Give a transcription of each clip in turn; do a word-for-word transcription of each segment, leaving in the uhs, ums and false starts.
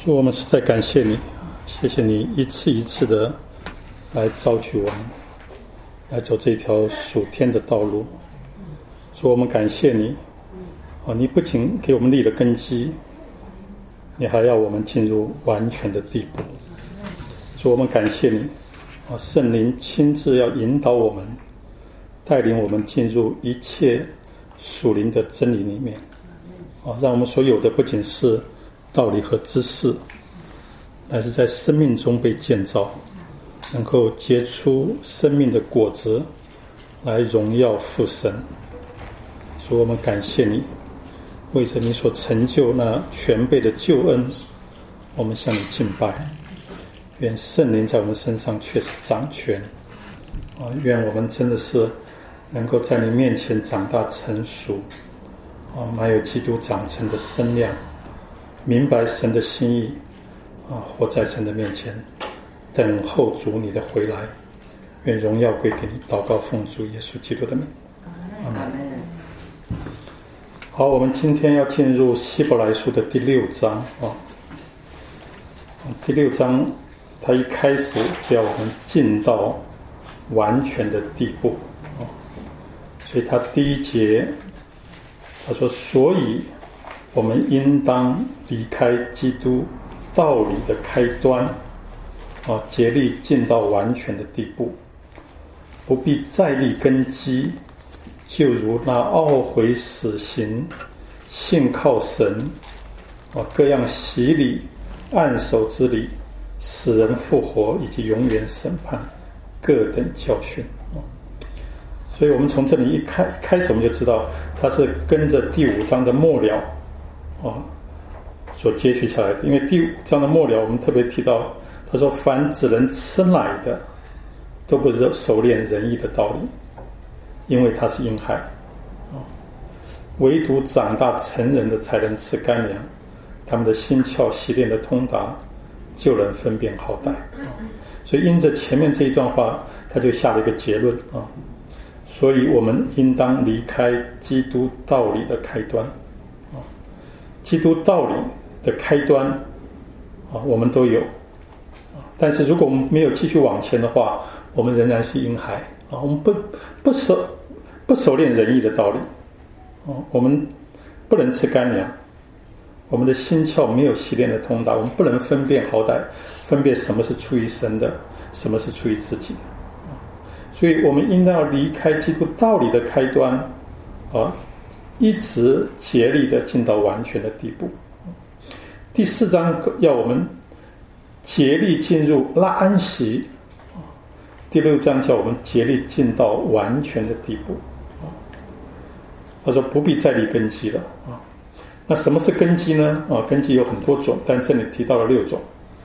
主，我们实在感谢你，谢谢你一次一次的来召集我们，来走这条属天的道路。主，我们感谢你，啊，你不仅给我们立了根基，你还要我们进入完全的地步。主，我们感谢你，啊，圣灵亲自要引导我们，带领我们进入一切属灵的真理里面，啊，让我们所有的不仅是道理和知识，乃是在生命中被建造，能够结出生命的果子，来荣耀父神。主，我们感谢你，为着你所成就那全备的救恩，我们向你敬拜。愿圣灵在我们身上确实掌权，啊，愿我们真的是能够在你面前长大成熟，啊，满有基督长成的身量，明白神的心意，啊，活在神的面前，等候主你的回来。愿荣耀归给你，祷告奉主耶稣基督的名，阿们。好，我们今天要进入希伯来书的第六章啊。第六章，它一开始就要我们进到完全的地步啊，所以它第一节，他说：“所以我们应当离开基督道理的开端，啊，竭力进到完全的地步，不必再立根基，就如那懊悔死刑、信靠神，啊，各样洗礼、按手之礼、使人复活以及永远审判，各等教训。”所以我们从这里一开一开始我们就知道，它是跟着第五章的末了啊所接续下来的。因为第五章的末了，我们特别提到，他说：“凡只能吃奶的，都不熟练仁义的道理，因为他是婴孩啊。唯独长大成人的才能吃干粮，他们的心窍习练的通达，就能分辨好歹啊。”所以因着前面这一段话，他就下了一个结论啊。所以我们应当离开基督道理的开端啊，基督道理的开端啊，我们都有啊。但是如果我们没有继续往前的话，我们仍然是婴孩啊。我们不不熟不熟练仁义的道理啊，我们不能吃干粮，我们的心窍没有习练的通达，我们不能分辨好歹，分辨什么是出于神的，什么是出于自己的。所以我们应当要离开基督道理的开端啊，一直竭力的进到完全的地步。第四章要我们竭力进入拉安息，第六章叫我们竭力进到完全的地步。他说不必再立根基了啊。那什么是根基呢？啊，根基有很多种，但这里提到了六种。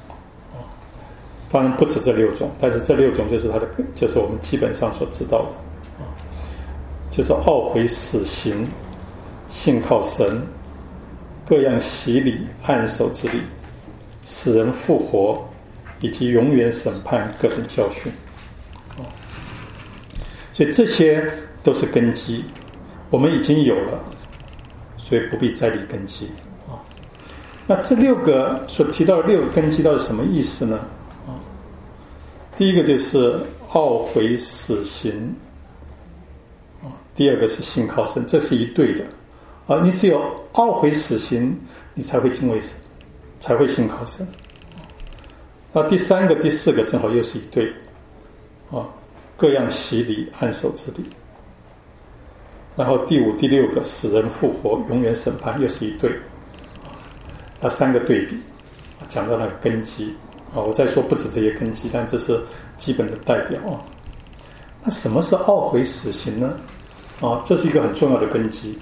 当然不止这六种，但是这六种就是它的，就是我们基本上所知道的啊，就是懊悔死刑、信靠神、各样洗礼、按手之礼、使人复活以及永远审判各等教训啊。所以这些都是根基，我们已经有了，所以不必再立根基啊。那这六个所提到的六个根基到底什么意思呢？第一个就是懊悔死刑啊，第二个是信靠神，这是一对的啊。你只有懊悔死刑，你才会敬畏神，才会信靠神。那第三个、第四个正好又是一对啊，各样洗礼、按手之礼。然后第五、第六个使人复活、永远审判又是一对啊，它三个对比，讲到那个根基。啊，我再说不止这些根基，但这是基本的代表啊。那什么是懊悔死刑呢？啊，这是一个很重要的根基。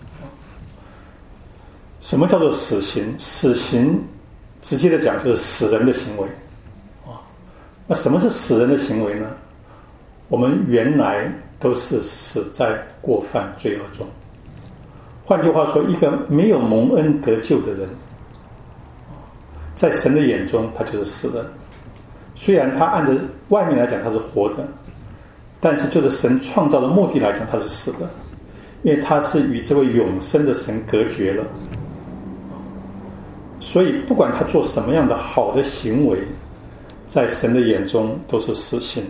什么叫做死刑？死刑直接的讲就是死人的行为啊。那什么是死人的行为呢？我们原来都是死在过犯罪恶中。换句话说，一个没有蒙恩得救的人，在神的眼中他就是死人。虽然他按照外面来讲他是活的，但是就是神创造的目的来讲他是死的，因为他是与这位永生的神隔绝了。 所以不管他做什么样的好的行为，在神的眼中都是死刑。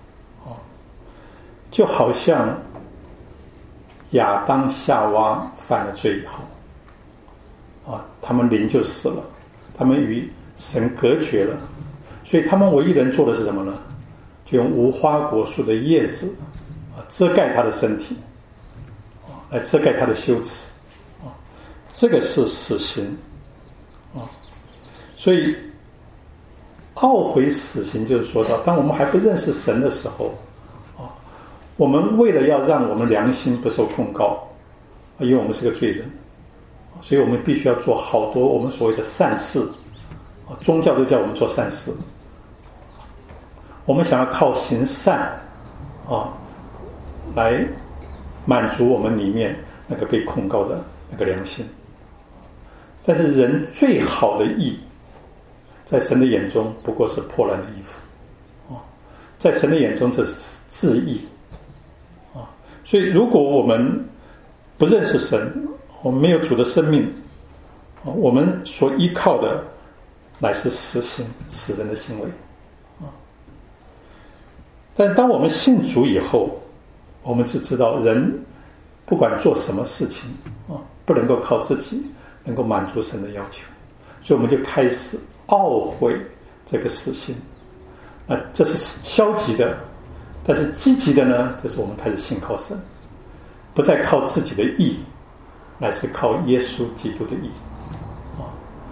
就好像亚当夏娃犯了罪以后啊，他们灵就死了，他们与神隔绝了，所以他们唯一能做的是什么呢？就用无花果树的叶子啊遮盖他的身体，啊来遮盖他的羞耻，啊这个是死刑啊。所以懊悔死刑就是说到，当我们还不认识神的时候，我们为了要让我们良心不受控告，因为我们是个罪人，所以我们必须要做好多我们所谓的善事，宗教都叫我们做善事。我们想要靠行善啊，来满足我们里面那个被控告的那个良心。但是人最好的义，在神的眼中不过是破烂的衣服，在神的眼中这是自义。所以如果我们不认识神，我们没有主的生命，我们所依靠的乃是死刑，死人的行为。但是当我们信主以后，我们就知道人不管做什么事情不能够靠自己能够满足神的要求，所以我们就开始懊悔这个死刑。那这是消极的，但是积极的呢，就是我们开始信靠神，不再靠自己的义，乃是靠耶稣基督的义啊。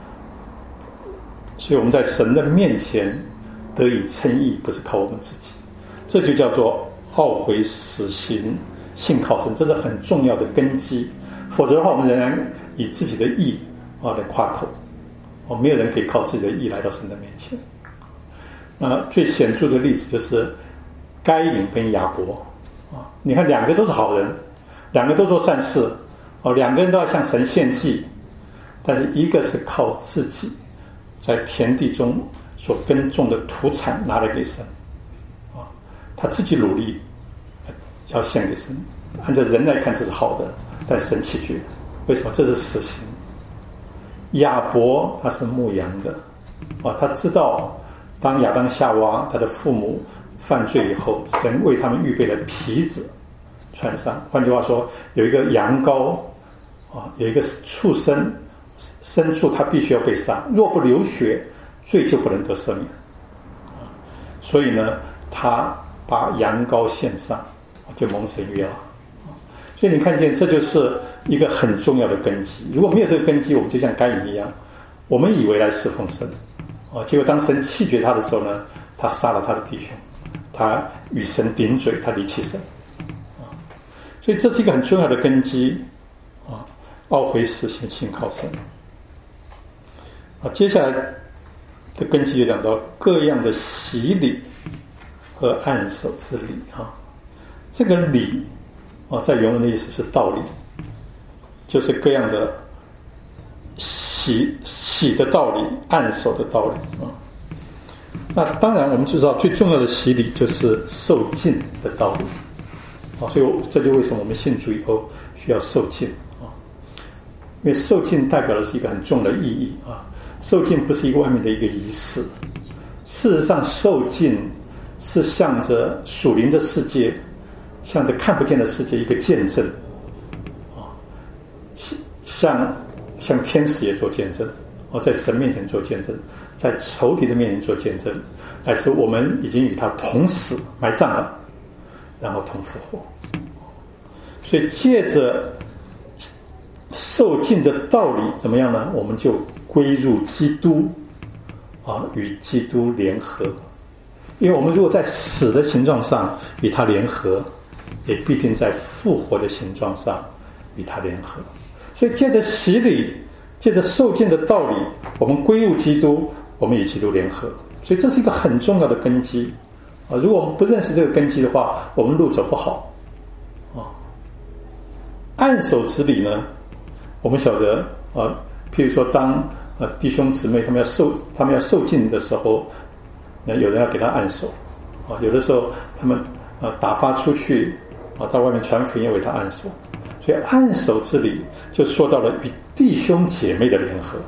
所以我们在神的面前得以称义，不是靠我们自己，这就叫做懊悔死刑，信靠神，这是很重要的根基。否则的话，我们仍然以自己的义啊来夸口，哦，没有人可以靠自己的义来到神的面前。那最显著的例子就是该隐跟亚伯啊，你看两个都是好人，两个都做善事，哦，两个人都要向神献祭，但是一个是靠自己在田地中所耕种的土产拿来给神，啊，他自己努力要献给神，按照人来看这是好的，但神弃绝，为什么？这是死刑。亚伯他是牧羊的，啊，他知道当亚当夏娃他的父母犯罪以后，神为他们预备了皮子穿上，换句话说，有一个羊羔啊，有一个畜生牲畜，他必须要被杀，若不流血，罪就不能得赦免。所以呢，他把羊羔献上，就蒙神悦了。所以你看见，这就是一个很重要的根基。如果没有这个根基，我们就像该隐一样，我们以为来侍奉神，哦，结果当神弃绝他的时候呢，他杀了他的弟兄，他与神顶嘴，他离弃神。所以这是一个很重要的根基啊，懊悔死刑，信靠神。啊，接下来的根基就讲到各样的洗礼和按手之礼啊。这个礼啊，在原文的意思是道理，就是各样的洗洗的道理，按手的道理啊。那当然，我们知道最重要的洗礼就是受浸的道理。啊，所以这就为什么我们信主以后需要受浸啊，因为受浸代表的是一个很重的意义啊。受浸不是一个外面的一个仪式，事实上受浸是向着属灵的世界，向着看不见的世界一个见证啊，向向天使也做见证，哦，在神面前做见证，在仇敌的面前做见证，但是我们已经与他同死埋葬了，然后同复活。所以借着受浸的道理怎么样呢？我们就归入基督啊，与基督联合。因为我们如果在死的形状上与他联合，也必定在复活的形状上与他联合。所以借着洗礼，借着受浸的道理，我们归入基督，我们与基督联合。所以这是一个很重要的根基啊！如果我们不认识这个根基的话，我们路走不好啊。按手之礼呢，我们晓得啊，譬如说当啊弟兄姊妹他们要受他们要受浸的时候，那有人要给他按手啊，有的时候他们啊打发出去啊到外面传福音为他按手，所以按手之礼就说到了与弟兄姐妹的联合，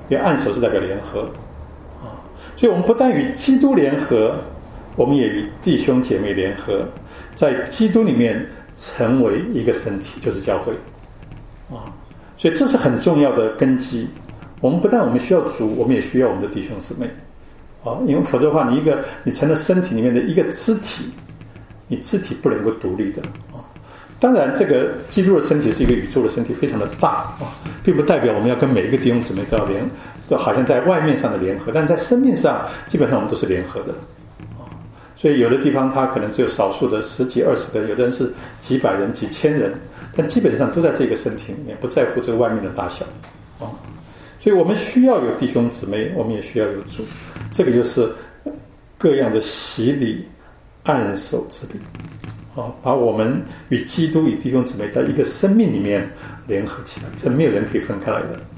因为按手是代表联合啊，所以我们不但与基督联合，我们也与弟兄姐妹联合，在基督里面成为一个身体，就是教会啊。所以这是很重要的根基。我们不但我们需要主，我们也需要我们的弟兄姊妹啊，因为否则的话，你一个你成了身体里面的一个肢体，你肢体不能够独立的啊。当然，这个基督的身体是一个宇宙的身体，非常的大啊，并不代表我们要跟每一个弟兄姊妹都要联，都好像在外面上的联合，但在生命上基本上我们都是联合的啊。所以有的地方它可能只有少数的十几二十个，有的人是几百人几千人，但基本上都在这个身体里面，不在乎这个外面的大小啊。所以我们需要有弟兄姊妹，我们也需要有主，这个就是各样的洗礼按手之礼啊，把我们与基督与弟兄姊妹在一个生命里面联合起来，这没有人可以分开来的。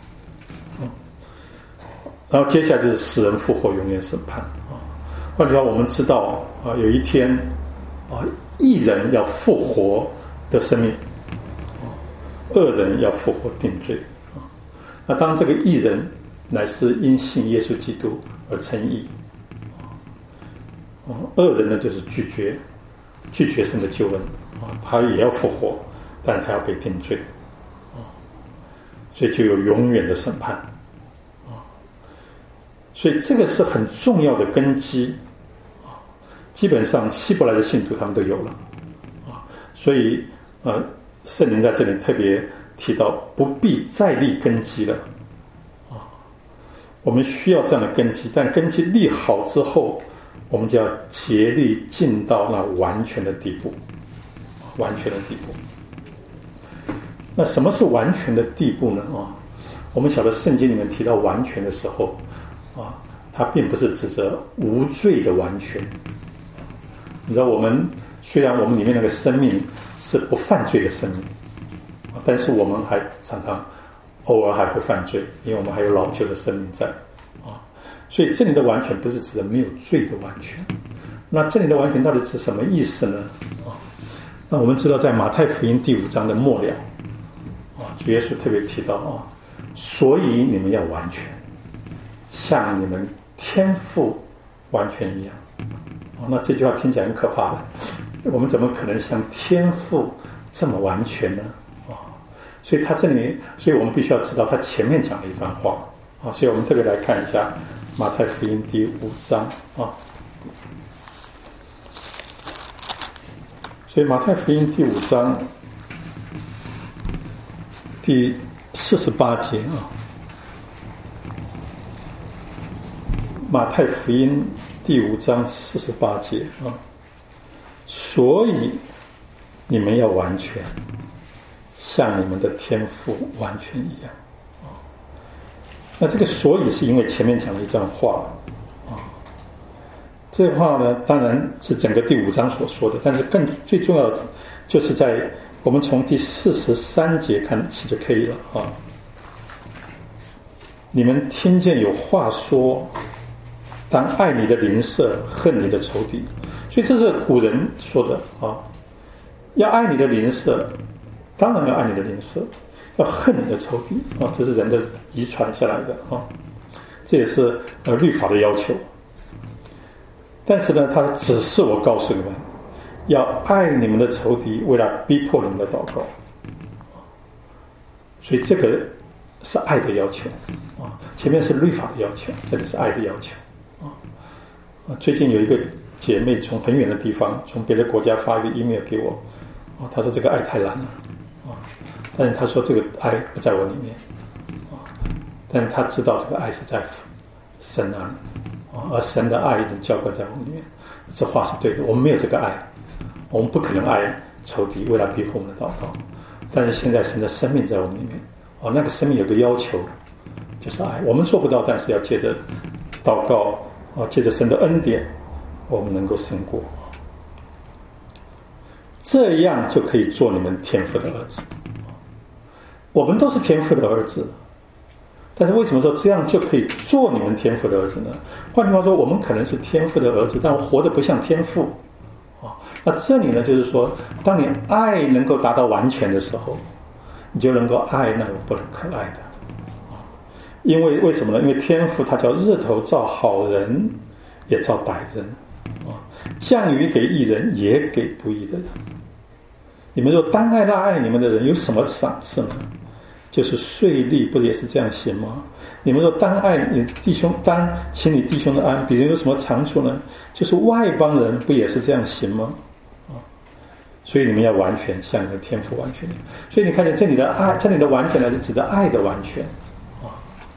然后接下来就是死人复活，永远审判啊。换句话，我们知道啊，有一天啊，义人要复活的生命，啊，恶人要复活定罪啊。那当这个义人乃是因信耶稣基督而称义，啊，恶人呢就是拒绝拒绝神的救恩啊，他也要复活，但他要被定罪啊，所以就有永远的审判啊。所以这个是很重要的根基啊，基本上希伯来的信徒他们都有了啊，所以呃，圣灵在这里特别提到不必再立根基了啊，我们需要这样的根基，但根基立好之后，我们就要竭力进到那完全的地步，完全的地步。那什么是完全的地步呢？啊，我们晓得圣经里面提到完全的时候，啊，它并不是指着无罪的完全。你知道，我们虽然我们里面那个生命是不犯罪的生命，但是我们还常常偶尔还会犯罪，因为我们还有老旧的生命在啊。所以这里的完全不是指的没有罪的完全。那这里的完全到底是什么意思呢？啊，那我们知道在马太福音第五章的末了啊，主耶稣特别提到啊，所以你们要完全，像你们天父完全一样。啊，那这句话听起来很可怕的，我们怎么可能像天父这么完全呢？啊，所以他这里，所以我们必须要知道他前面讲了一段话啊，所以我们特别来看一下马太福音第五章啊。所以马太福音第五章第四十八节啊，马太福音第五章四十八节啊，所以你们要完全，像你们的天父完全一样啊。那这个所以是因为前面讲了一段话啊，这话呢当然是整个第五章所说的，但是更最重要的就是在我们从第四十三节看起就可以了啊。你们听见有话说，当爱你的邻舍，恨你的仇敌。所以这是古人说的啊，要爱你的邻舍，当然要爱你的邻舍，要恨你的仇敌啊，这是人的遗传下来的啊，这也是呃律法的要求。但是呢，他只是我告诉你们，要爱你们的仇敌，为了逼迫你们的祷告。所以这个是爱的要求啊，前面是律法的要求，这里是爱的要求啊。最近有一个姐妹从很远的地方，从别的国家发一个 email 给我啊，她说这个爱太难了啊，但是她说这个爱不在我里面啊，但是她知道这个爱是在神那里啊，而神的爱已经浇灌在我们里面，这话是对的。我们没有这个爱，我们不可能爱仇敌，为了逼迫我们的祷告。但是现在神的生命在我们里面啊，那个生命有个要求，就是爱。我们做不到，但是要借着祷告啊，借着神的恩典，我们能够胜过，这样就可以做你们天父的儿子。我们都是天父的儿子，但是为什么说这样就可以做你们天父的儿子呢？换句话说，我们可能是天父的儿子，但活得不像天父啊。那这里呢，就是说，当你爱能够达到完全的时候，你就能够爱那个不能可爱的啊。 因为为什么呢？因为天父他叫日头照好人，也照歹人，啊，降雨给义人，也给不义的人。你们若单爱那爱你们的人，有什么赏赐呢？就是税吏不也是这样行吗？你们若单爱你弟兄，单请你弟兄的安，比人有什么长处呢？就是外邦人不也是这样行吗？啊，所以你们要完全像你的天父完全。所以你看见这里的爱，这里的完全呢，是指的爱的完全啊。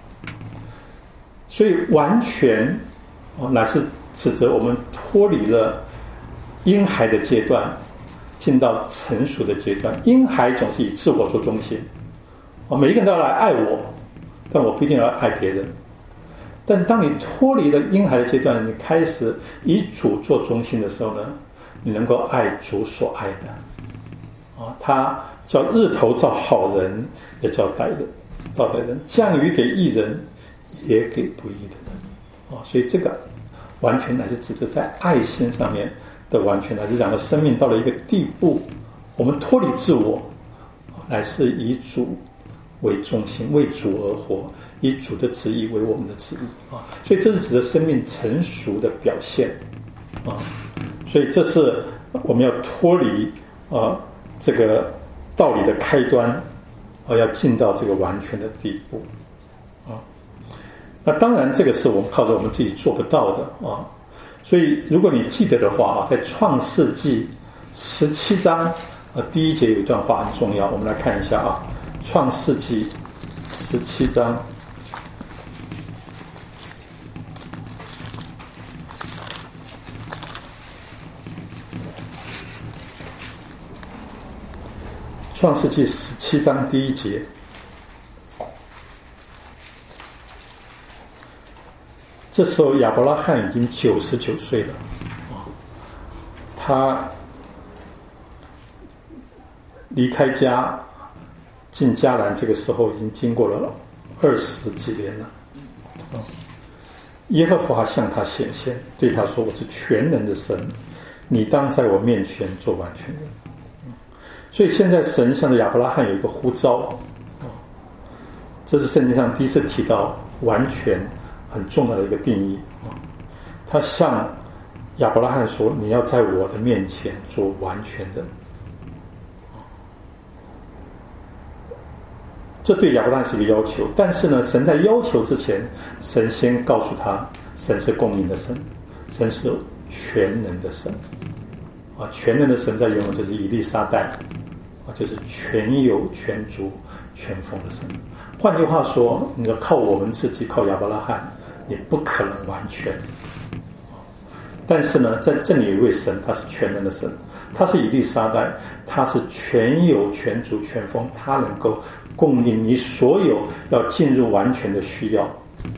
所以完全啊，乃是指责我们脱离了婴孩的阶段，进到成熟的阶段。婴孩总是以自我做中心啊，每一个人都要来爱我，但我不一定要爱别人。但是当你脱离了婴孩的阶段，你开始以主做中心的时候呢，你能够爱主所爱的啊。他叫日头照好人，也叫歹人，照歹人，降雨给义人，也给不义的人啊。所以这个完全乃是指着在爱心上面的完全，乃是讲的生命到了一个地步，我们脱离自我，乃是以主为中心，为主而活，以主的旨意为我们的旨意啊。所以这是指的生命成熟的表现啊。所以这是我们要脱离啊这个道理的开端啊，要进到这个完全的地步啊。那当然这个是我们靠着我们自己做不到的啊。所以如果你记得的话啊，在创世纪十七章啊第一节有一段话很重要，我们来看一下啊。创世纪十七章创世纪十七章第一节，这时候亚伯拉罕已经九十九岁了，他离开家进迦南，这个时候已经经过了二十几年了。耶和华向他显现，对他说：“我是全能的神，你当在我面前做完全人。”所以现在神向着亚伯拉罕有一个呼召，这是圣经上第一次提到完全很重要的一个定义。他向亚伯拉罕说：“你要在我的面前做完全人。”这对亚伯拉罕是一个要求，但是呢，神在要求之前，神先告诉他，神是供应的神，神是全能的神啊，全能的神在原文就是以利沙代啊，就是全有全足全丰的神。换句话说，你要靠我们自己，靠亚伯拉罕，你不可能完全。但是呢，在这里有一位神，他是全能的神，他是以利沙代，他是全有全足全丰，他能够供应你所有要进入完全的需要。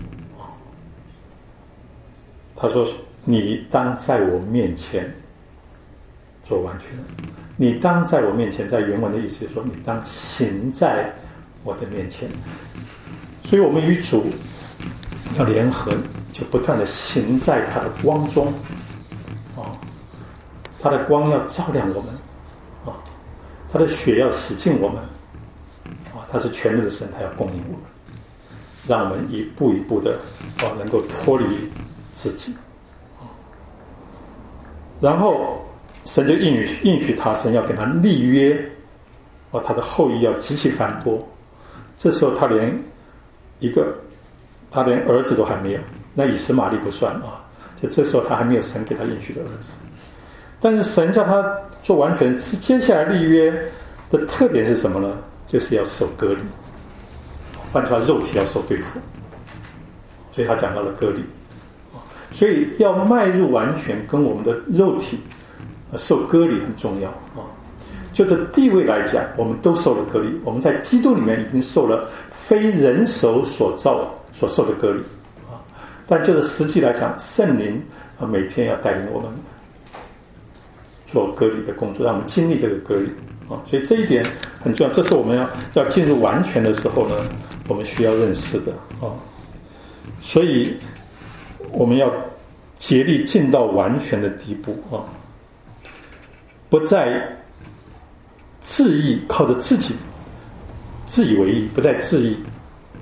他说：“你当在我面前做完全人，你当在我面前。”在原文的意思是说，你当行在我的面前。所以我们与主要联合，就不断的行在他的光中啊，他的光要照亮我们啊，他的血要洗净我们啊，他是全能的神，他要供应我们，让我们一步一步的啊能够脱离自己啊。然后神就应许应许他，神要给他立约啊，他的后裔要极其繁多。这时候他连一个他连儿子都还没有，那以实玛利不算啊，就这时候他还没有神给他应许的儿子。但是神叫他做完全，接下来立约的特点是什么呢？就是要受割礼，换句话，肉体要受对付，所以他讲到了割礼。所以要迈入完全，跟我们的肉体受割礼很重要啊。就这地位来讲，我们都受了割礼，我们在基督里面已经受了非人手所造所受的割礼啊。但就是实际来讲，圣灵啊每天要带领我们做割礼的工作，让我们经历这个割礼啊。所以这一点很重要，这是我们要要进入完全的时候呢，我们需要认识的啊。所以我们要竭力进到完全的地步啊，不再自义，靠着自己自以为义，不再自义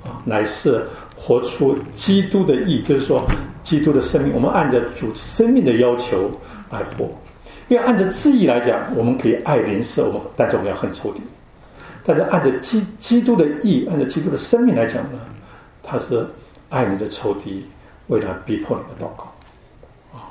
啊，乃是活出基督的义，就是说基督的生命，我们按着主生命的要求来活。因为按照字义来讲，我们可以爱邻舍，我们但是我们要恨仇敌。但是按照基基督的义，按照基督的生命来讲呢，他是爱你的仇敌，为了逼迫你的祷告啊。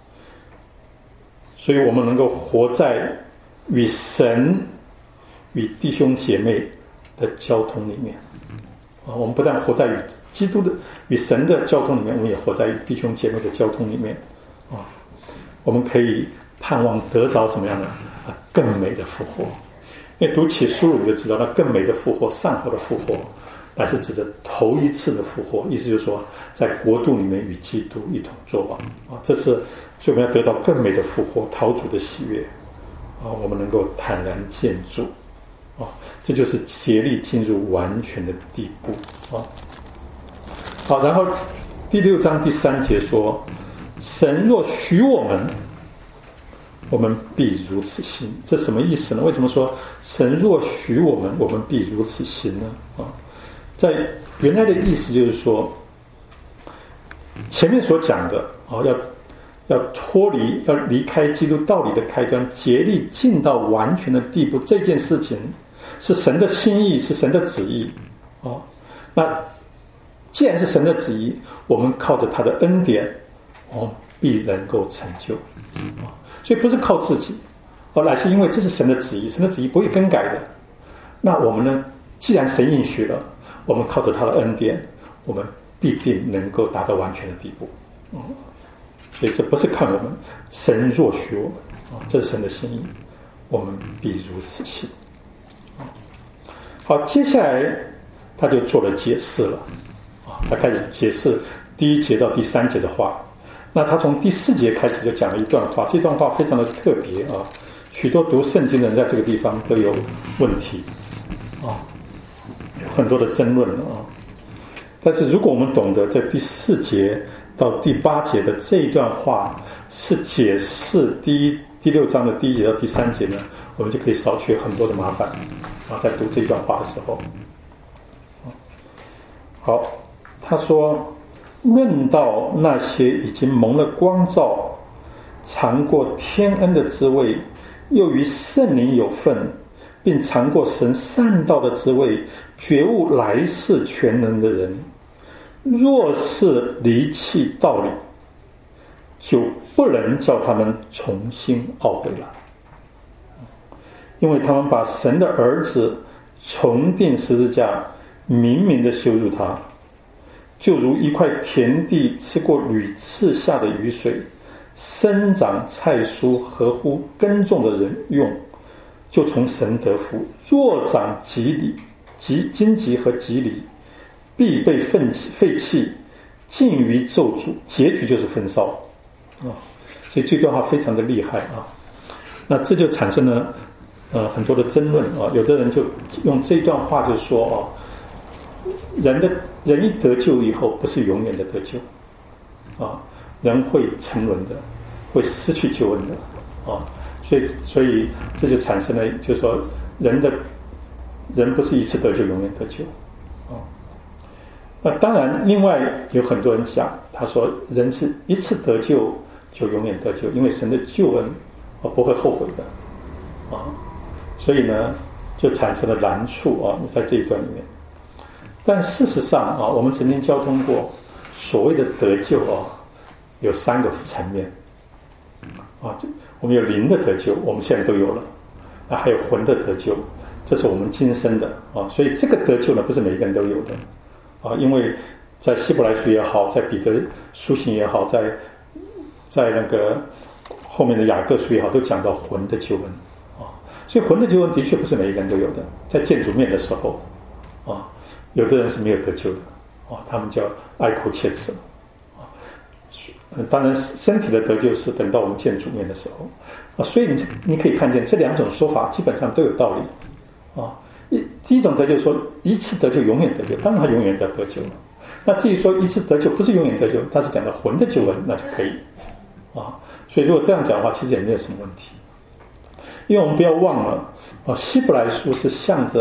所以我们能够活在与神、与弟兄姐妹的交通里面啊。我们不但活在与基督的、与神的交通里面，我们也活在与弟兄姐妹的交通里面啊。我们可以盼望得着什么样的啊更美的复活？因为读启示录你就知道，那更美的复活、上好的复活，乃是指着头一次的复活，意思就是说，在国度里面与基督一同作王啊。这是所以我们要得到更美的复活，讨主的喜悦啊，我们能够坦然见主啊，这就是竭力进入完全的地步啊。好，然后第六章第三节说：“神若许我们，我们必如此行。”这什么意思呢？为什么说神若许我们，我们必如此行呢？啊，在原来的意思就是说，前面所讲的啊，要要脱离，要离开基督道理的开端，竭力进到完全的地步，这件事情是神的心意，是神的旨意啊。那既然是神的旨意，我们靠着他的恩典，我们必能够成就啊。所以不是靠自己，而乃是因为这是神的旨意，神的旨意不会更改的。那我们呢？既然神应许了，我们靠着他的恩典，我们必定能够达到完全的地步。嗯，所以这不是看我们，神若许我们啊，这是神的心意，我们必如此行。好，接下来他就做了解释了啊，他开始解释第一节到第三节的话。那他从第四节开始就讲了一段话，这段话非常的特别啊，许多读圣经的人在这个地方都有问题啊，有很多的争论啊。但是如果我们懂得这第四节到第八节的这一段话是解释第一第六章的第一节到第三节呢，我们就可以少去很多的麻烦啊，在读这一段话的时候。好，他说，论到那些已经蒙了光照，尝过天恩的滋味，又与圣灵有份，并尝过神善道的滋味，觉悟来世全能的人，若是离弃道理，就不能叫他们重新懊悔了，因为他们把神的儿子重钉十字架，明明的羞辱他，就如一块田地吃过屡次下的雨水，生长菜蔬合乎耕种的人用，就从神得福；若长棘藜、棘荆棘和棘藜，必被废弃，废弃，尽于咒诅，结局就是焚烧啊！所以这段话非常的厉害啊。那这就产生了呃很多的争论啊。有的人就用这段话就说啊，人的人一得救以后，不是永远的得救啊，人会沉沦的，会失去救恩的啊。所以，所以这就产生了，就是说，人的人不是一次得救，永远得救啊。那当然，另外有很多人讲，他说人是一次得救就永远得救，因为神的救恩啊不会后悔的啊。所以呢，就产生了难处啊，在这一段里面。但事实上啊，我们曾经交通过所谓的得救啊，有三个层面啊，我们有灵的得救，我们现在都有了，那还有魂的得救，这是我们今生的啊。所以这个得救呢，不是每一个人都有的啊，因为在希伯来书也好，在彼得书信也好，在在那个后面的雅各书也好，都讲到魂的救恩啊。所以魂的救恩的确不是每一个人都有的，在见主面的时候啊。有的人是没有得救的啊，他们叫哀哭切齿啊。当然，身体的得救是等到我们见主面的时候啊。所以你你可以看见这两种说法基本上都有道理啊。一第一种得救说一次得救永远得救，当然他永远要得救了。那至于说一次得救不是永远得救，他是讲的魂的救恩，那就可以啊。所以如果这样讲的话，其实也没有什么问题，因为我们不要忘了啊，希伯来书是向着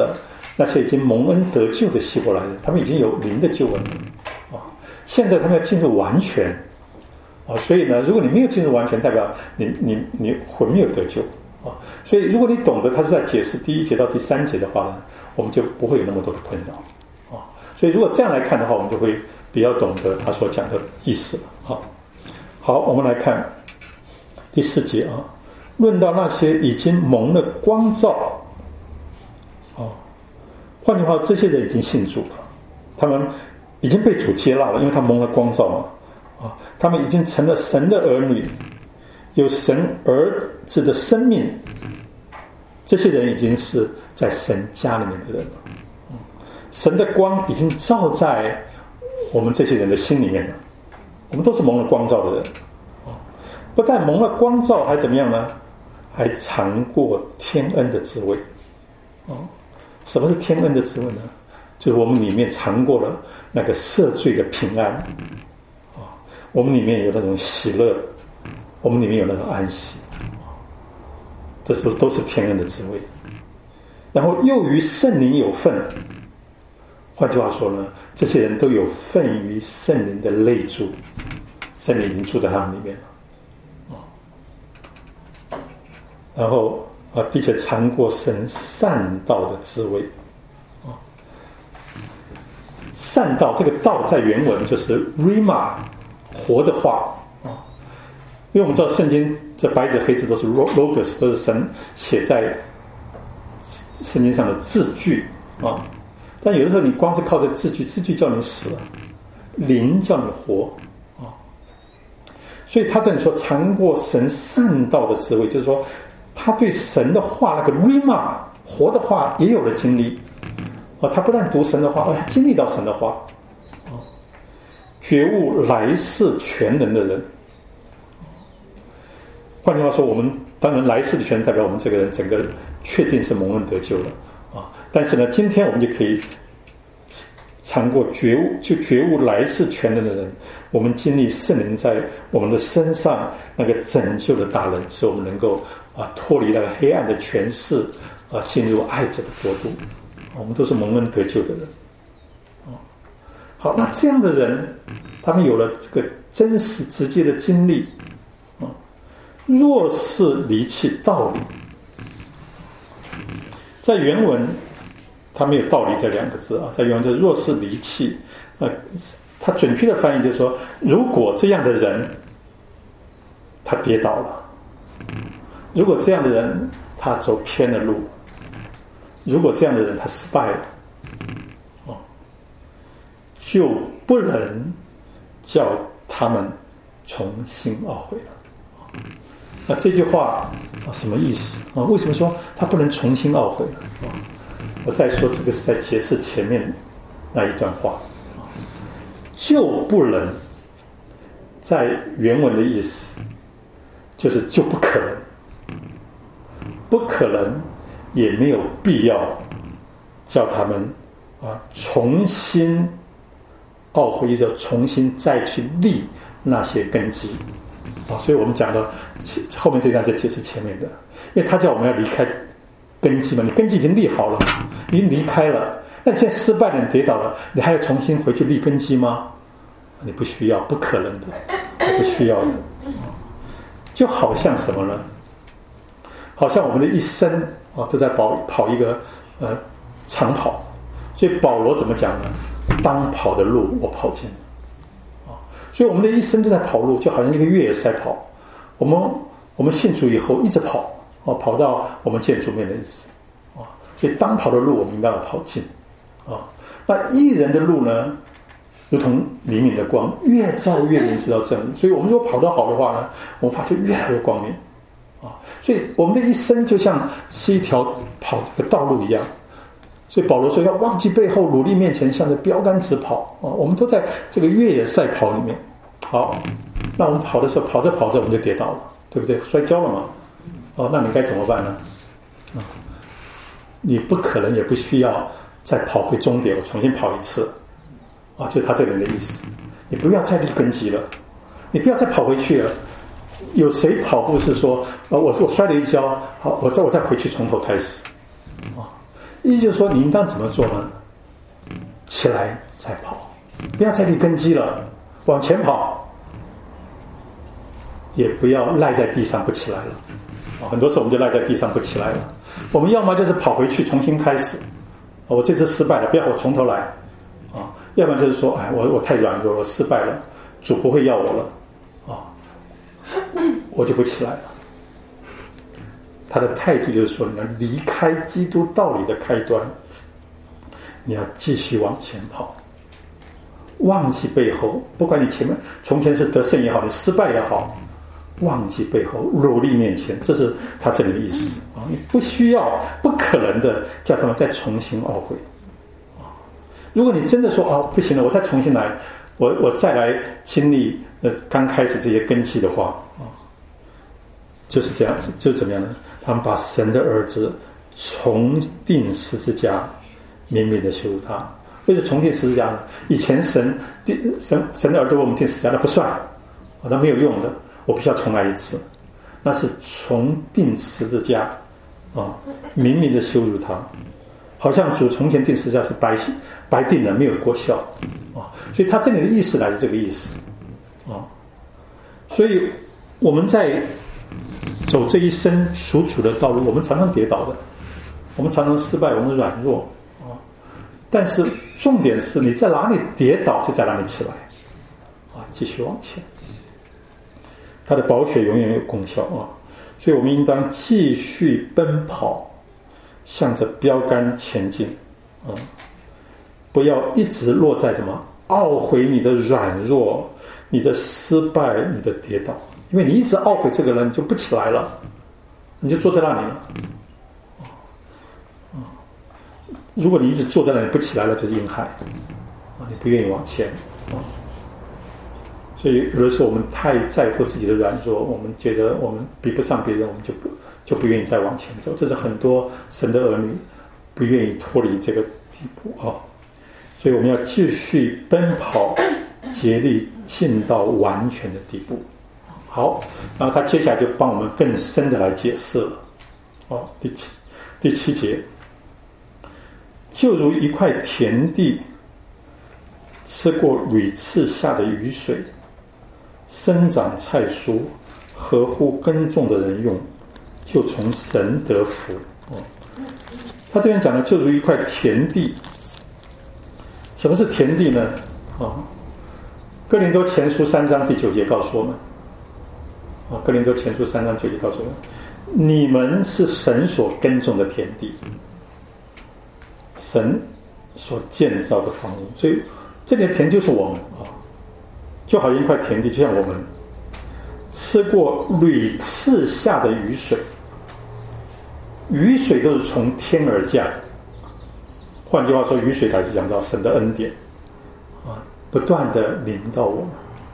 那些已经蒙恩得救的希伯来人，他们已经有灵的救恩了啊。现在他们要进入完全啊，所以呢，如果你没有进入完全，代表你你你魂没有得救啊。所以如果你懂得他是在解释第一节到第三节的话呢，我们就不会有那么多的困扰啊。所以如果这样来看的话，我们就会比较懂得他所讲的意思了啊。好，我们来看第四节啊，论到那些已经蒙了光照。哦，换句话，这些人已经信主了，他们已经被主接纳了，因为他蒙了光照嘛，啊，他们已经成了神的儿女，有神儿子的生命。这些人已经是在神家里面的人了，嗯，神的光已经照在我们这些人的心里面了，我们都是蒙了光照的人，啊，不但蒙了光照，还怎么样呢？还尝过天恩的滋味，啊。什么是天恩的滋味呢？就是我们里面尝过了那个赦罪的平安啊，我们里面有那种喜乐，我们里面有那种安息，这都都是天恩的滋味。然后又于圣灵有份，换句话说呢，这些人都有份于圣灵的内住，圣灵已经住在他们里面了啊。然后啊，并且尝过神善道的滋味啊。善道这个道在原文就是 rhema， 活的话啊。因为我们知道圣经这白纸黑字都是 logos， 都是神写在圣经上的字句啊。但有的时候你光是靠着字句，字句叫你死了，灵叫你活啊。所以他这里说尝过神善道的滋味，就是说他对神的话那个 rhema 活的话也有了经历啊，他不但读神的话，而且经历到神的话啊，觉悟来世全能的人。换句话说，我们当然来世的全能代表我们这个人整个确定是蒙恩得救了啊，但是呢，今天我们就可以尝过觉悟，就觉悟来世全能的人，我们经历圣灵在我们的身上那个拯救的大能，使我们能够啊脱离那个黑暗的权势啊，进入爱子的国度。我们都是蒙恩得救的人啊。好，那这样的人，他们有了这个真实直接的经历啊，若是离弃道理，在原文他没有道理这两个字啊，在原文就是若是离弃，呃，他准确的翻译就是说，如果这样的人他跌倒了，如果这样的人他走偏了路，如果这样的人他失败了，哦，就不能叫他们重新懊悔了。那这句话啊什么意思啊？为什么说他不能重新懊悔呢？啊，我再说，这个是在解释前面那一段话啊，就不能，在原文的意思就是就不可能，不可能，也没有必要叫他们啊重新懊悔，意思要重新再去立那些根基啊。所以我们讲到后面这段在解释前面的，因为他叫我们要离开根基嘛，你根基已经立好了，你已经离开了，那你现在失败了，你跌倒了，你还要重新回去立根基吗？你不需要，不可能的，不需要的。就好像什么呢？好像我们的一生啊都在跑跑一个呃长跑，所以保罗怎么讲呢？当跑的路我跑尽啊，所以我们的一生都在跑路，就好像一个越野赛跑。我们我们信主以后一直跑啊，跑到我们见主面的日子啊，所以当跑的路我们应该要跑尽啊。那义人的路呢，如同黎明的光，越照越明，直到正午。所以我们如果跑得好的话呢，我们发现越来越光明啊。所以我们的一生就像是一条跑这个道路一样。所以保罗说要忘记背后，努力面前，向着标杆直跑啊！我们都在这个越野赛跑里面。好，那我们跑的时候，跑着跑着我们就跌倒了，对不对？摔跤了嘛？哦，那你该怎么办呢？啊，你不可能也不需要再跑回终点，我重新跑一次啊！就是他这里的意思，你不要再立根基了，你不要再跑回去了。有谁跑步是说啊，我我摔了一跤，好，我再我再回去从头开始啊？ 意思就是说，你应当怎么做呢？起来再跑，不要再立根基了，往前跑，也不要赖在地上不起来了。很多时候我们就赖在地上不起来了。我们要么就是跑回去重新开始，我这次失败了，不要我从头来啊；要不然就是说，哎，我我太软弱了，我失败了，主不会要我了啊，我就不起来了。他的态度就是说，你要离开基督道理的开端，你要继续往前跑，忘记背后，不管你前面从前是得胜也好，你失败也好，忘记背后，努力面前，这是他这里的意思啊！你不需要，不可能的叫他们再重新懊悔啊！如果你真的说哦不行了，我再重新来，我我再来经历呃刚开始这些根基的话啊，就是这样子，就是怎么样呢？他们把神的儿子重定十字架，明明的羞辱他。为了重定十字架呢？以前神神神的儿子为我们定十字架，那不算，哦，那没有用的。我必须要重来一次，那是重定十字架啊，明明的羞辱他，好像主从前定十字架是白白定了，没有过效啊，所以他这里的意思乃是这个意思啊。所以我们在走这一生属主的道路，我们常常跌倒的，我们常常失败，我们软弱啊，但是重点是你在哪里跌倒，就在哪里起来啊，继续往前。他的宝血永远有功效啊，所以我们应当继续奔跑，向着标杆前进啊！不要一直落在什么懊悔你的软弱、你的失败、你的跌倒，因为你一直懊悔这个人，你就不起来了，你就坐在那里了。啊，如果你一直坐在那里不起来了，就是婴孩啊，你不愿意往前啊。所以有的时候我们太在乎自己的软弱，我们觉得我们比不上别人，我们就不就不愿意再往前走。这是很多神的儿女不愿意脱离这个地步啊。所以我们要继续奔跑，竭力进到完全的地步。好，然后他接下来就帮我们更深的来解释了。哦，第七第七节，就如一块田地，吃过屡次下的雨水，生长菜蔬，合乎耕种的人用，就从神得福。哦，他这边讲的就如一块田地。什么是田地呢？啊，哥林多前书三章第九节告诉我们，啊，哥林多前书三章九节告诉我们，你们是神所耕种的田地，神所建造的房屋。所以这里的田就是我们啊，就好像一块田地，就像我们吃过屡次下的雨水，雨水都是从天而降。换句话说，雨水乃是讲到神的恩典啊，不断的临到我们。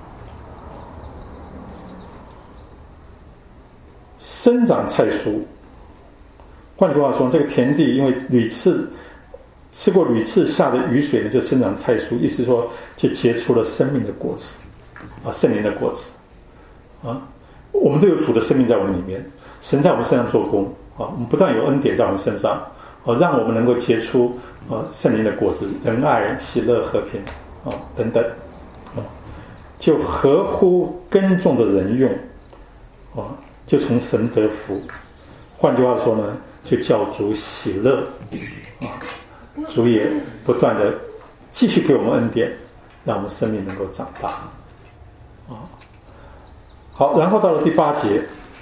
生长菜蔬，换句话说，这个田地因为屡次吃过屡次下的雨水呢，就生长菜蔬，意思说就结出了生命的果子啊，圣灵的果子啊。我们都有主的生命在我们里面，神在我们身上做工啊，我们不断有恩典在我们身上。哦，让我们能够结出啊圣灵的果子，仁爱、喜乐、和平啊等等啊，就合乎耕种的人用啊，就从神得福。换句话说呢，就叫主喜乐啊，主也不断的继续给我们恩典，让我们生命能够长大啊。好，然后到了第八节，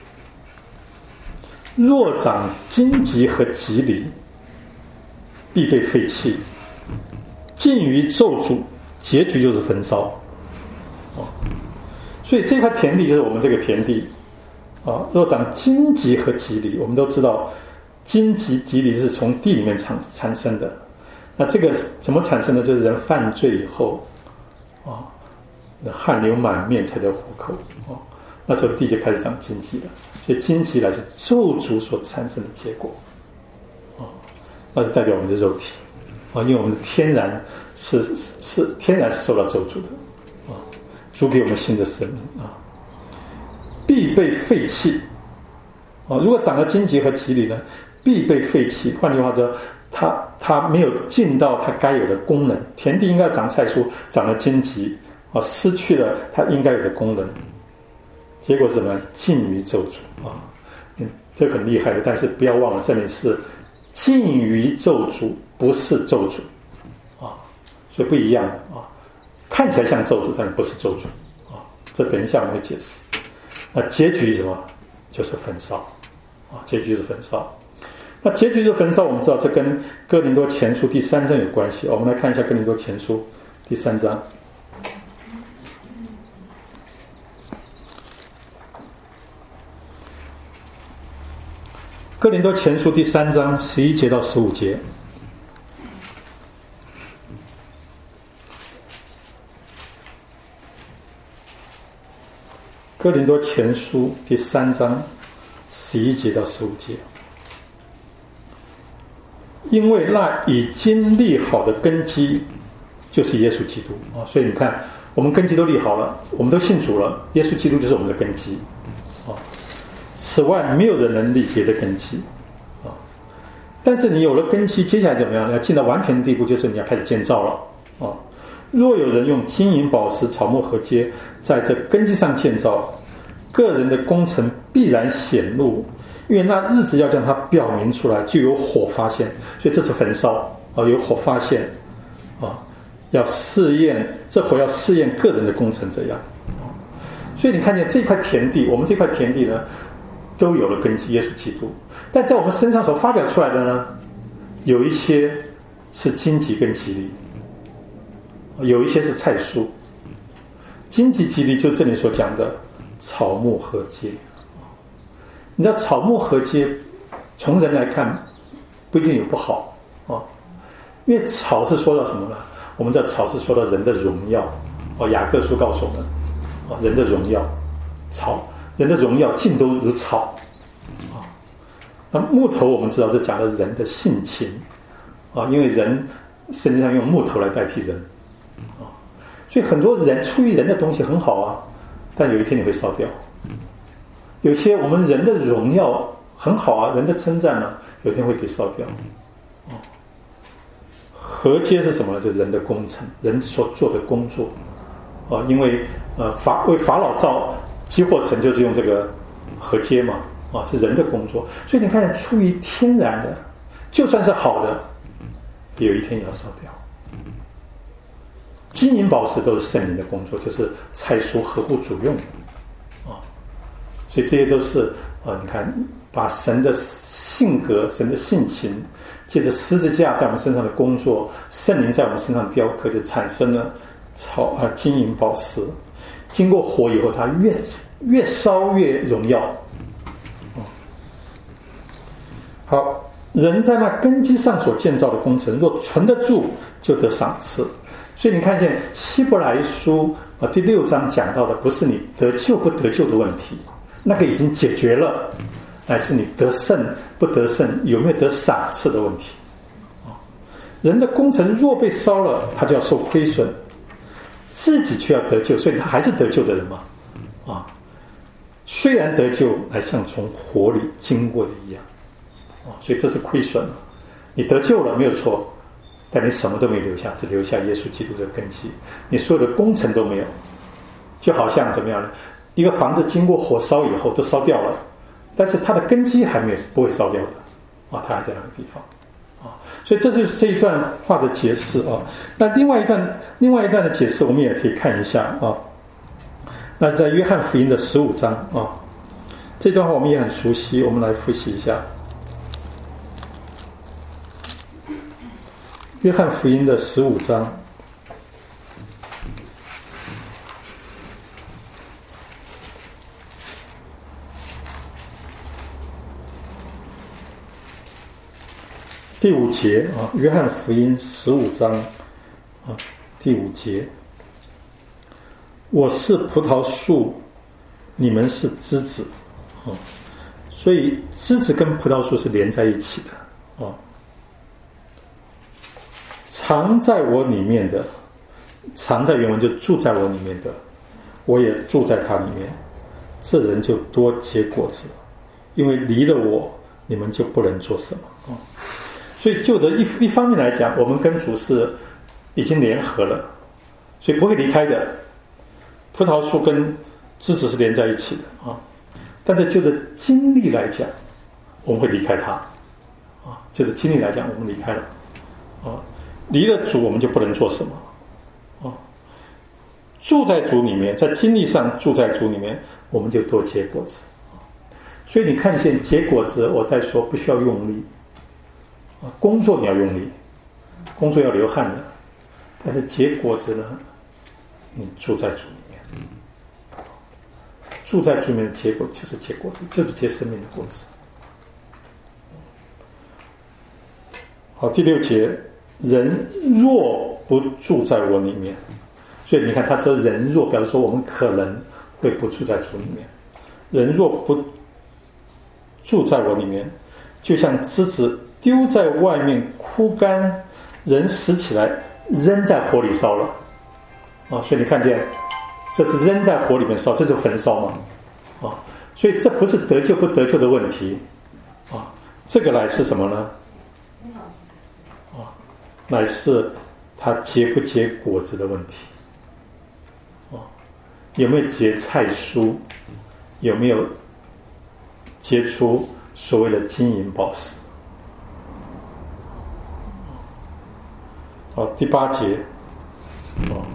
若长荆棘和棘藜，必被废弃，尽于咒诅，结局就是焚烧。哦，所以这块田地就是我们这个田地啊。若长荆棘和棘藜，我们都知道荆棘、棘藜是从地里面产产生的。那这个怎么产生的？就是人犯罪以后啊，汗流满面才得糊口啊。那时候地就开始长荆棘了，所以荆棘乃是咒诅所产生的结果。那是代表我们的肉体啊，因为我们的天然是是是天然是受到咒诅的啊，主给我们新的生命啊，必被废弃啊。如果长了荆棘和棘藜呢，必被废弃。换句话说， 它它没有尽到它该有的功能。田地应该长菜蔬，长了荆棘啊，失去了它应该有的功能，结果是什么？尽于咒诅啊！嗯，这很厉害的，但是不要忘了，这里是尽于咒诅，不是咒诅啊，所以不一样的啊。看起来像咒诅，但不是咒诅啊。这等一下我们会解释。那结局是什么？就是焚烧啊，结局是焚烧。那结局是焚烧，我们知道这跟哥林多前书第三章有关系。我们来看一下哥林多前书第三章。哥林多前书第三章十一节到十五节。哥林多前书第三章十一节到十五节。因为那已经立好的根基就是耶稣基督啊，所以你看，我们根基都立好了，我们都信主了，耶稣基督就是我们的根基啊。此外，没有人能立别的根基啊。但是你有了根基，接下来怎么样？要进到完全的地步，就是你要开始建造了啊。若有人用金银宝石、草木禾秸，在这根基上建造，个人的工程必然显露，因为那日子要将它表明出来，就有火发现。所以这是焚烧啊，有火发现啊，要试验，这火要试验个人的工程，这样啊。所以你看见这块田地，我们这块田地呢，都有了根基，耶稣基督。但在我们身上所发表出来的呢，有一些是荆棘跟棘藜，有一些是菜蔬。荆棘棘藜就这里所讲的草木禾秸。你知道草木禾秸从人来看不一定有不好啊，因为草是说到什么呢？我们知道草是说到人的荣耀哦，雅各书告诉我们啊，人的荣耀，草人的荣耀尽都如草啊。那木头我们知道这讲的人的性情啊，因为人圣经上用木头来代替人啊，所以很多人出于人的东西很好啊，但有一天你会烧掉。有些我们人的荣耀很好啊，人的称赞呢，有一天会给烧掉。禾秸是什么呢？就是人的工程，人所做的工作啊。因为呃法为法老造积货城就是用这个禾秸嘛啊，是人的工作。所以你看，出于天然的，就算是好的，有一天也要烧掉。金银宝石都是圣灵的工作，就是菜蔬合乎主用啊。所以这些都是呃，你看，把神的性格、神的性情，借着十字架在我们身上的工作，圣灵在我们身上雕刻，就产生了草啊金银宝石。经过火以后，它越越烧越荣耀。好，人在那根基上所建造的工程，若存得住，就得赏赐。所以你看见希伯来书啊第六章讲到的，不是你得救不得救的问题，那个已经解决了，乃是你得胜不得胜，有没有得赏赐的问题。人的工程若被烧了，他就要受亏损，自己却要得救，所以他还是得救的人嘛。啊，虽然得救，还像从火里经过的一样。啊，所以这是亏损了。你得救了没有错，但你什么都没留下，只留下耶稣基督的根基，你所有的工程都没有。就好像怎么样呢？一个房子经过火烧以后都烧掉了，但是它的根基还没有不会烧掉的啊，它还在那个地方啊。所以这就是这一段话的解释啊。那另外一段另外一段的解释我们也可以看一下啊。那是在约翰福音的十五章啊，这段话我们也很熟悉，我们来复习一下。约翰福音的十五章第五节啊，约翰福音十五章啊第五节，我是葡萄树，你们是枝子啊，所以枝子跟葡萄树是连在一起的啊。藏在我里面的，藏在原文就住在我里面的，我也住在他里面，这人就多结果子，因为离了我，你们就不能做什么啊。 所以就这一一方面来讲，我们跟主是已经联合了，所以不会离开的。葡萄树跟枝子是连在一起的啊，但是就这经历来讲，我们会离开它啊，就是经历来讲，我们离开了啊，离了主，我们就不能做什么啊。住在主里面，在经历上住在主里面，我们就多结果子。所以你看见结果子，我在说不需要用力啊，工作你要用力，工作要流汗的，但是结果子呢，你住在主里面，住在主里面的结果就是结果子，就是结生命的果子。好，第六节，人若不住在我里面，所以你看他说人若，表示说我们可能会不住在主里面。人若不住在我里面，就像枝子丢在外面枯干，人拾起来扔在火里烧了啊！所以你看见这是扔在火里面烧，这就焚烧嘛啊！所以这不是得救不得救的问题啊，这个乃是什么呢？啊，乃是它结不结果子的问题啊，有没有结菜蔬，有没有结出所谓的金银宝石。好，第八节，哦，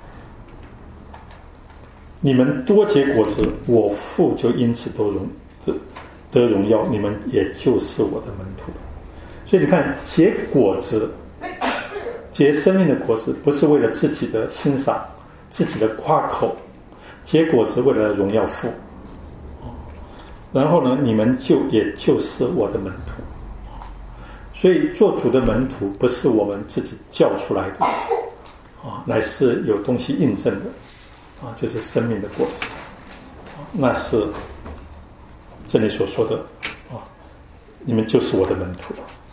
你们多结果子，我父就因此都荣得得荣耀，你们也就是我的门徒。所以你看，结果子，结生命的果子，不是为了自己的欣赏、自己的夸口，结果子为了荣耀父。然后呢，你们就也就是我的门徒。所以做主的门徒不是我们自己叫出来的啊，乃是有东西印证的啊，就是生命的果子，那是这里所说的啊，你们就是我的门徒。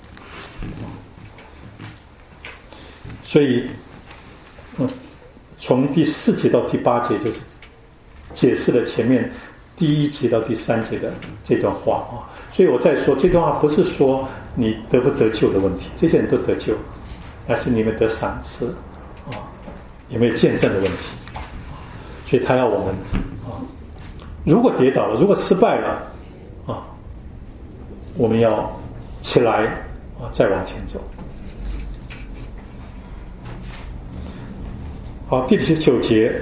所以，嗯，从第四节到第八节就是解释了前面第一节到第三节的这段话啊，所以我在说这段话不是说你得不得救的问题，这些人都得救，而是你们得赏赐啊，有没有见证的问题。所以他要我们啊，如果跌倒了，如果失败了啊，我们要起来啊，再往前走。好，第十九节。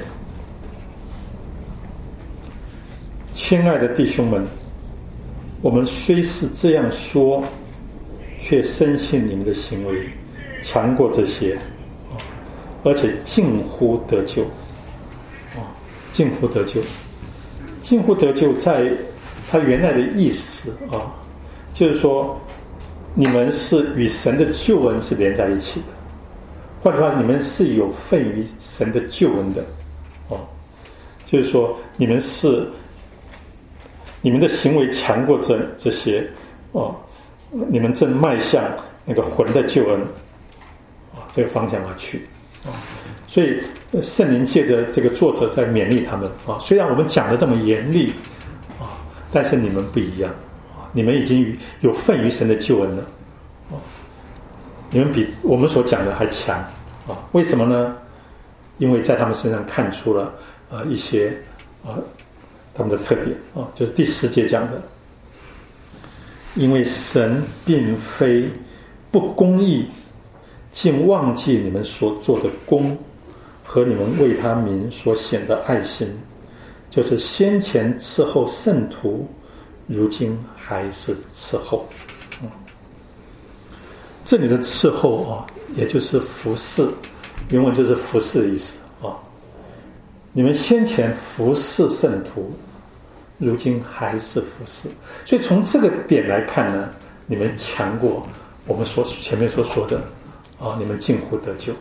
亲爱的弟兄们，我们虽是这样说，却深信你们的行为强过这些，而且近乎得救。近乎得救，近乎得救，在它原来的意思啊，就是说你们是与神的救恩是连在一起的。换句话，你们是有份于神的救恩的，哦，就是说你们是。你们的行为强过这这些哦，你们正迈向那个魂的救恩啊，这个方向而去啊。所以圣灵借着这个作者在勉励他们啊。虽然我们讲的这么严厉啊，但是你们不一样啊，你们已经有份于神的救恩了啊，你们比我们所讲的还强啊。为什么呢？因为在他们身上看出了啊一些啊。他们的特点啊，就是第十节讲的，因为神并非不公义，竟忘记你们所做的功和你们为他名所显的爱心，就是先前伺候圣徒，如今还是伺候。嗯，这里的伺候啊，也就是服侍，原文就是服侍的意思啊。你们先前服侍圣徒，如今还是服侍，所以从这个点来看呢，你们强过我们所前面所说的啊，你们近乎得救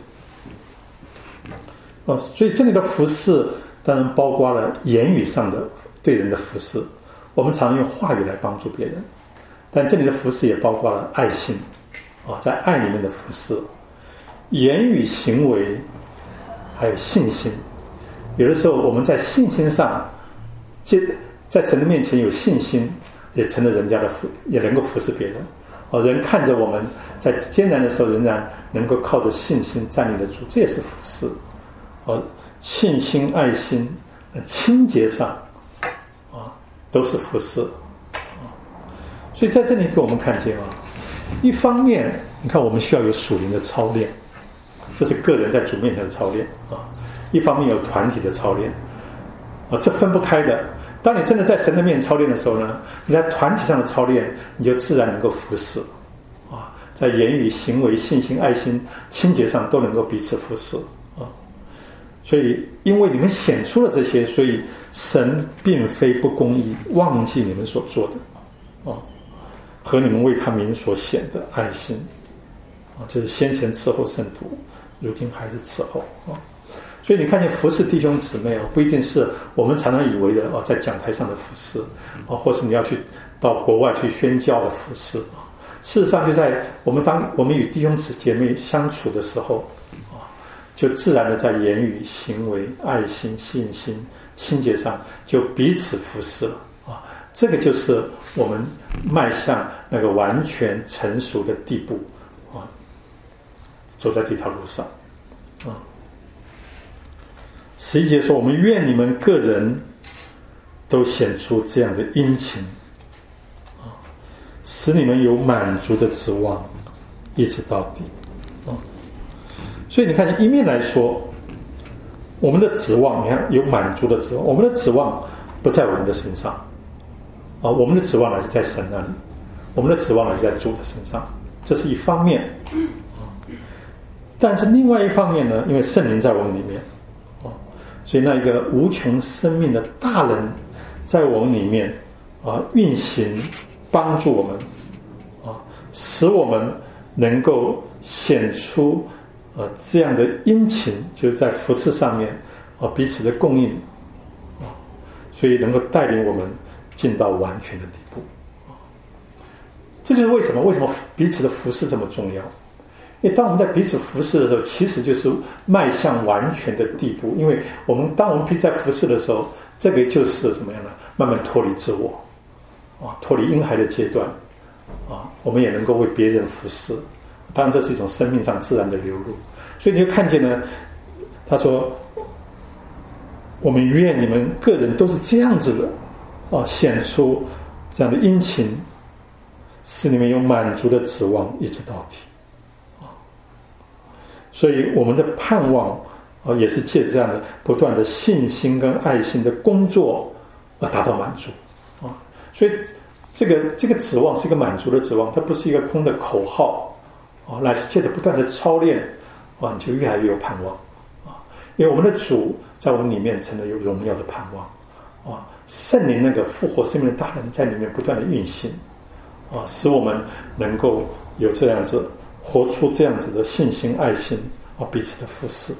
啊。所以这里的服侍当然包括了言语上的对人的服侍，我们常用话语来帮助别人，但这里的服侍也包括了爱心啊，在爱里面的服侍，言语行为还有信心。有的时候我们在信心上，在神的面前有信心，也成了人家的服，也能够服侍别人哦，人看着我们在艰难的时候仍然能够靠着信心站立得住，这也是服事。哦，信心、爱心、清洁上啊，都是服事。啊，所以在这里给我们看见啊，一方面你看我们需要有属灵的操练，这是个人在主面前的操练啊；一方面有团体的操练啊，这分不开的。当你真的在神的面前操练的时候呢，你在团体上的操练，你就自然能够服侍啊，在言语、行为、信心、爱心、清洁上都能够彼此服侍啊。所以，因为你们显出了这些，所以神并非不公义，忘记你们所做的啊，和你们为他名所显的爱心啊，这是先前伺候圣徒，如今还是伺候啊。所以你看见服侍弟兄姊妹啊，不一定是我们常常以为的哦，在讲台上的服侍啊，或是你要去到国外去宣教的服侍啊。事实上，就在我们当我们与弟兄姐妹相处的时候啊，就自然的在言语、行为、爱心、信心、清洁上就彼此服侍了啊。这个就是我们迈向那个完全成熟的地步啊，走在这条路上啊。十一节说，我们愿你们个人都显出这样的殷勤啊，使你们有满足的指望一直到底啊。所以你看，一面来说我们的指望，你看有满足的指望，我们的指望不在我们的身上啊，我们的指望乃是在神那里，我们的指望乃是在主的身上，这是一方面啊。但是另外一方面呢，因为圣灵在我们里面，所以那一个无穷生命的大人在我们里面啊运行，帮助我们啊，使我们能够显出啊这样的殷勤，就是在服事上面啊彼此的供应啊，所以能够带领我们进到完全的地步啊。这就是为什么为什么彼此的服事这么重要。因为当我们在彼此服侍的时候，其实就是迈向完全的地步。因为我们当我们彼此在服侍的时候，这个就是什么样呢？慢慢脱离自我啊，脱离婴孩的阶段啊，我们也能够为别人服侍。当然，这是一种生命上自然的流露。所以你就看见呢，他说：“我们愿你们个人都是这样子的啊，显出这样的殷勤，使你们有满足的指望，一直到底。”所以我们的盼望啊，也是借这样的不断的信心跟爱心的工作而达到满足啊。所以这个这个指望是一个满足的指望，它不是一个空的口号啊，乃是借着不断的操练啊，你就越来越有盼望啊。因为我们的主在我们里面成了有荣耀的盼望啊，圣灵那个复活生命的大能在里面不断的运行啊，使我们能够有这样子。活出这样子的信心、爱心啊，彼此的服侍。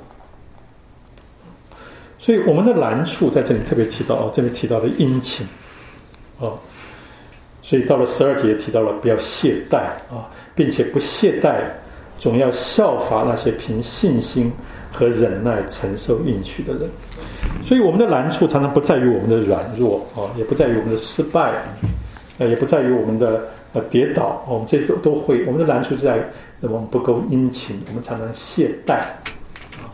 所以我们的难处在这里特别提到啊，这里提到的殷勤啊，所以到了十二节提到了不要懈怠啊，并且不懈怠，总要效法那些凭信心和忍耐承受应许的人。所以我们的难处常常不在于我们的软弱啊，也不在于我们的失败，呃，也不在于我们的呃跌倒，我们这些都都会。我们的难处就在我们不够殷勤，我们常常懈怠啊。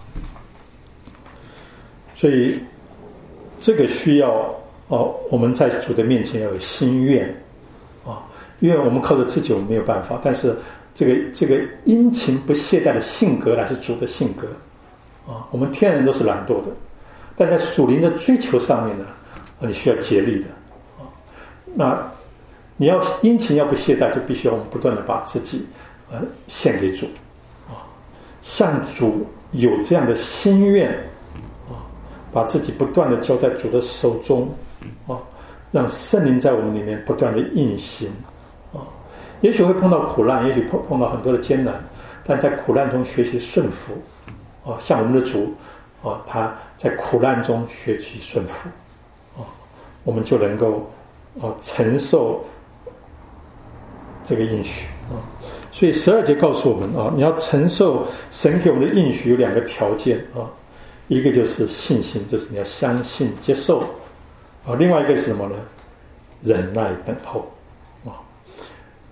所以这个需要哦，我们在主的面前要有心愿啊，因为我们靠着自己我们没有办法，但是这个这个殷勤不懈怠的性格乃是主的性格啊。我们天然都是懒惰的，但在属灵的追求上面呢，你需要竭力的啊。那你要殷勤要不懈怠，就必须要我们不断的把自己呃献给主啊，向主有这样的心愿啊，把自己不断的交在主的手中啊，让圣灵在我们里面不断的运行啊。也许会碰到苦难，也许碰碰到很多的艰难，但在苦难中学习顺服啊，像我们的主啊，他在苦难中学习顺服啊，我们就能够啊承受这个应许啊。所以十二节告诉我们啊，你要承受神给我们的应许有两个条件啊，一个就是信心，就是你要相信接受啊，另外一个是什么呢？忍耐等候啊。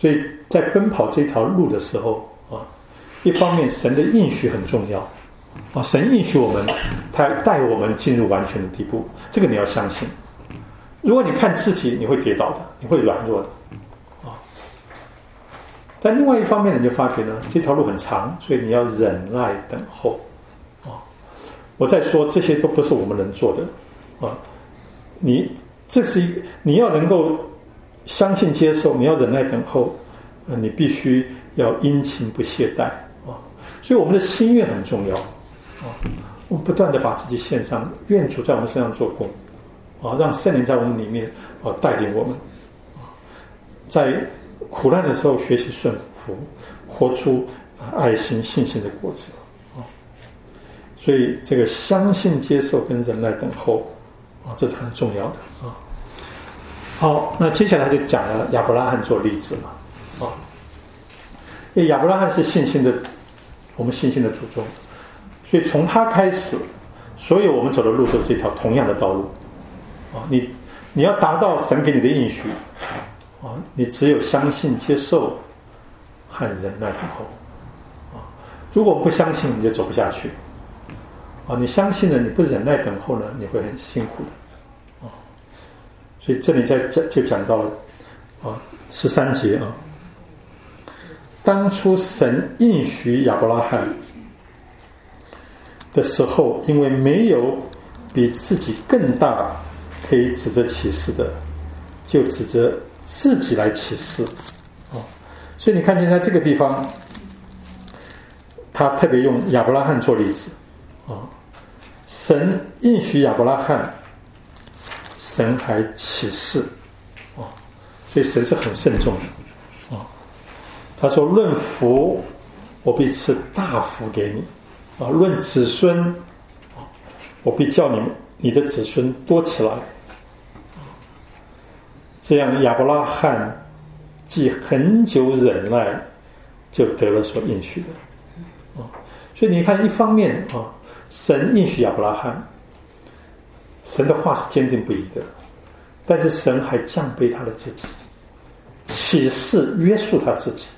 所以在奔跑这条路的时候啊，一方面神的应许很重要啊，神应许我们，他带我们进入完全的地步，这个你要相信。如果你看自己，你会跌倒的，你会软弱的啊。但另外一方面，你就发觉呢，这条路很长，所以你要忍耐等候啊。我再说，这些都不是我们能做的啊。你这是一，你要能够相信接受，你要忍耐等候，呃，你必须要殷勤不懈怠啊。所以我们的心愿很重要啊，我们不断的把自己献上，愿主在我们身上做工啊，让圣灵在我们里面啊带领我们啊，在苦难的时候学习顺服，活出爱心信心的果子啊。所以这个相信接受跟忍耐等候啊，这是很重要的啊。好，那接下来就讲了亚伯拉罕做例子嘛，啊，因为亚伯拉罕是信心的，我们信心的祖宗，所以从他开始，所有我们走的路都是这条同样的道路，啊，你你要达到神给你的应许，啊，你只有相信接受和忍耐等候，啊，如果不相信，你就走不下去，啊，你相信了，你不忍耐等候呢，你会很辛苦的。所以这里在讲就讲到了啊十三节啊，当初神应许亚伯拉罕的时候，因为没有比自己更大可以指着启示的，就指着自己来启示啊。所以你看见在这个地方，他特别用亚伯拉罕做例子啊，神应许亚伯拉罕。神还启示啊，所以神是很慎重的啊。他说：“论福，我必赐大福给你啊；论子孙啊，我必叫你你的子孙多起来。”这样亚伯拉罕既很久忍耐，就得了所应许的啊。所以你看，一方面啊，神应许亚伯拉罕。神的话是坚定不移的，但是神还降卑他的自己，启示约束他自己。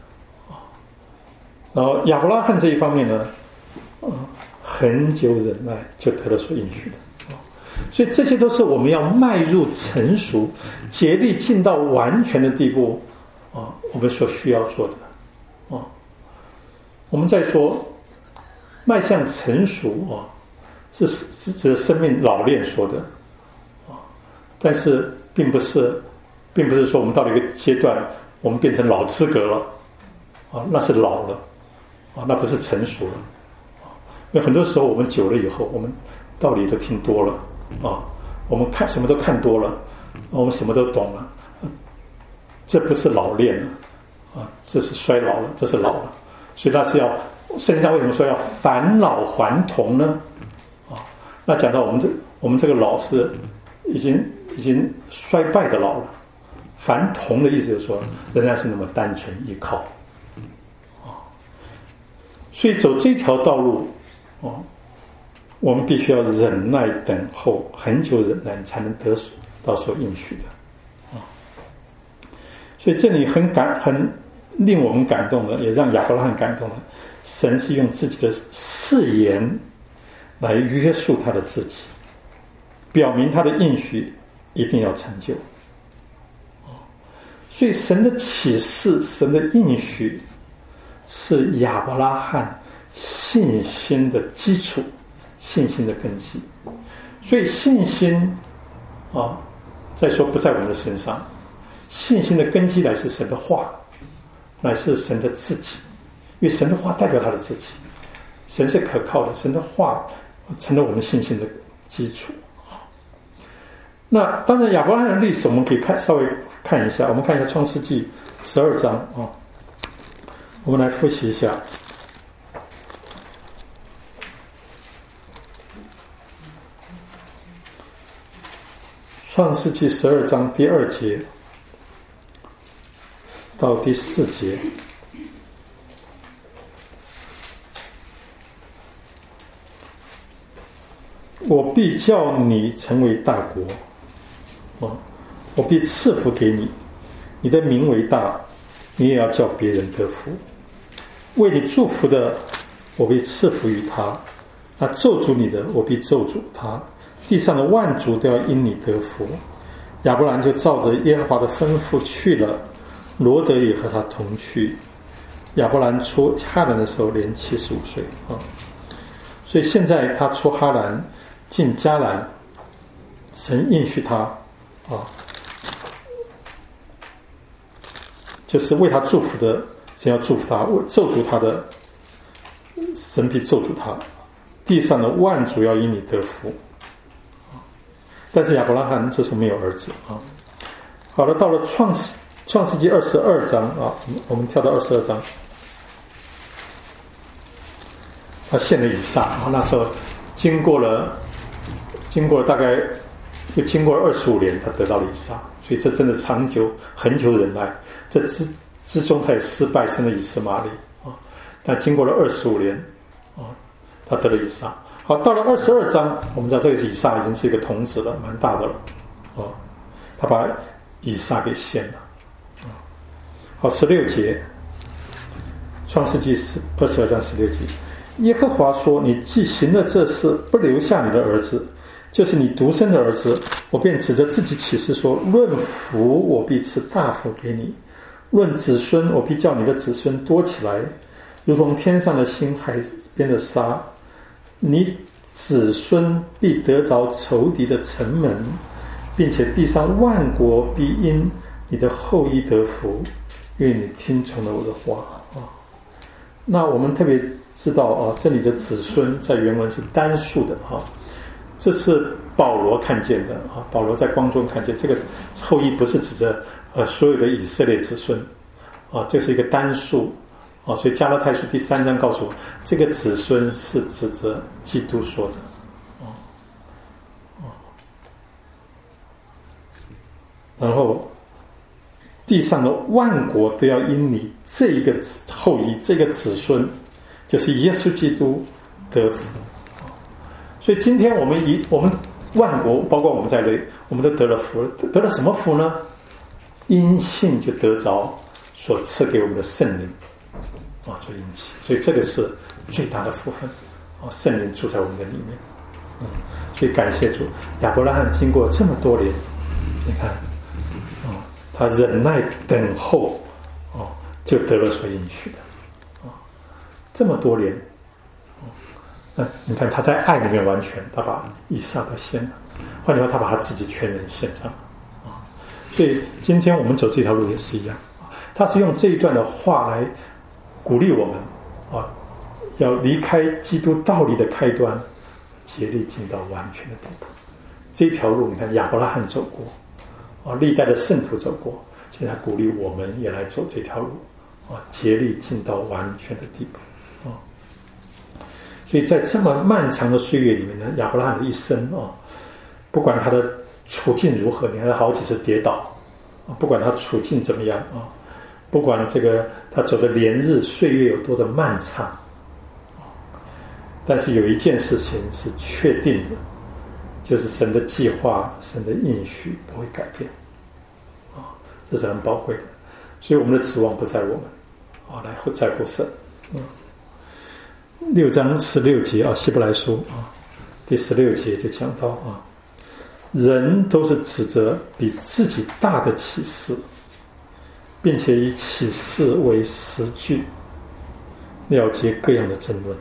然后亚伯拉罕这一方面呢，很久忍耐就得了所应许的。所以这些都是我们要迈入成熟、竭力进到完全的地步啊，我们所需要做的啊。我们再说迈向成熟啊。是是指生命老练说的啊，但是并不是，并不是说我们到了一个阶段，我们变成老资格了啊，那是老了啊，那不是成熟了啊。因为很多时候我们久了以后，我们道理都听多了啊，我们看什么都看多了，我们什么都懂了，这不是老练了啊，这是衰老了，这是老了。所以那是要，圣经上为什么说要返老还童呢？那讲到我们这我们这个老是已经已经衰败的老了，凡童的意思就是说仍然是那么单纯依靠啊，所以走这条道路啊，我们必须要忍耐等候，很久忍耐才能得到所应许的啊。所以这里很感很令我们感动的，也让亚伯拉罕感动的，神是用自己的誓言来约束他的自己，表明他的应许一定要成就。所以神的启示，神的应许是亚伯拉罕信心的基础，信心的根基。所以信心啊，再说不在我们的身上，信心的根基乃是神的话，乃是神的自己，因为神的话代表他的自己，神是可靠的，神的话成了我们信心的基础。那当然亚伯拉罕的历史我们可以看稍微看一下，我们看一下创世纪十二章啊，我们来复习一下。创世纪十二章第二节到第四节，我必叫你成为大国，我必赐福给你，你的名为大， 你也要叫别人得福。为你祝福的，我必赐福于他；那咒诅你的，我必咒诅他。地上的万族都要因你得福。亚伯兰就照着耶和华的吩咐去了，罗德也和他同去。亚伯兰出哈兰的时候年七十五岁啊，所以现在他出哈兰进迦南，神应许他啊，就是为他祝福的，神要祝福他；咒诅他的，神必咒诅他。地上的万族要因你得福。但是亚伯拉罕这时候没有儿子啊。好了，到了创世创世纪二十二章啊，我们跳到二十二章，他献了以撒啊，那时候经过了经过了大概又经过了二十五年，他得到了以撒，所以这真的长久恒久忍耐。这之之中他也失败生了以实玛利啊，但经过了二十五年啊，他得了以撒。好，到了二十二章，我们知道这个以撒已经是一个童子了，蛮大的了，哦，他把以撒给献了，啊，好，十六节，创世纪二十二章十六节，耶和华说：“你既行了这事，不留下你的儿子，就是你独生的儿子，我便指着自己起誓说：论福，我必赐大福给你；论子孙，我必叫你的子孙多起来，如同天上的星，海边的沙。你子孙必得着仇敌的城门，并且地上万国必因你的后裔得福，因为你听从了我的话啊。”那我们特别知道啊，这里的子孙在原文是单数的啊，这是保罗看见的啊。保罗在光中看见这个后裔不是指着呃所有的以色列子孙啊，这是一个单数。哦，所以加拉太书第三章告诉我，这个子孙是指着基督说的。哦，哦，然后地上的万国都要因你这一个后裔，这个子孙，就是耶稣基督得福。所以今天我们以我们万国，包括我们在内，我们都得了福，得了什么福呢？因信就得着所赐给我们的圣灵。啊，做引起，所以这个是最大的福分啊！圣灵住在我们的里面，嗯，所以感谢主，亚伯拉罕经过这么多年，你看，啊，他忍耐等候，哦，就得了所应许的，啊，这么多年，啊，那你看他在爱里面完全，他把以撒都献了，换句话，他把他自己全人献上了，啊，所以今天我们走这条路也是一样，啊，他是用这一段的话来鼓励我们啊，要离开基督道理的开端，竭力进到完全的地步。这条路，你看亚伯拉罕走过，啊，历代的圣徒走过，现在鼓励我们也来走这条路，啊，竭力进到完全的地步，啊。所以在这么漫长的岁月里面呢，亚伯拉罕的一生啊，不管他的处境如何，你看他好几次跌倒，啊，不管他处境怎么样啊。不管这个他走的连日岁月有多的漫长，但是有一件事情是确定的，就是神的计划、神的应许不会改变，啊，这是很宝贵的。所以我们的指望不在我们，啊，来在乎神。嗯，六章十六节啊，希伯来书啊，第十六节就讲到啊，人都是指着比自己大的启示。并且以启示为实据，了结各样的争论。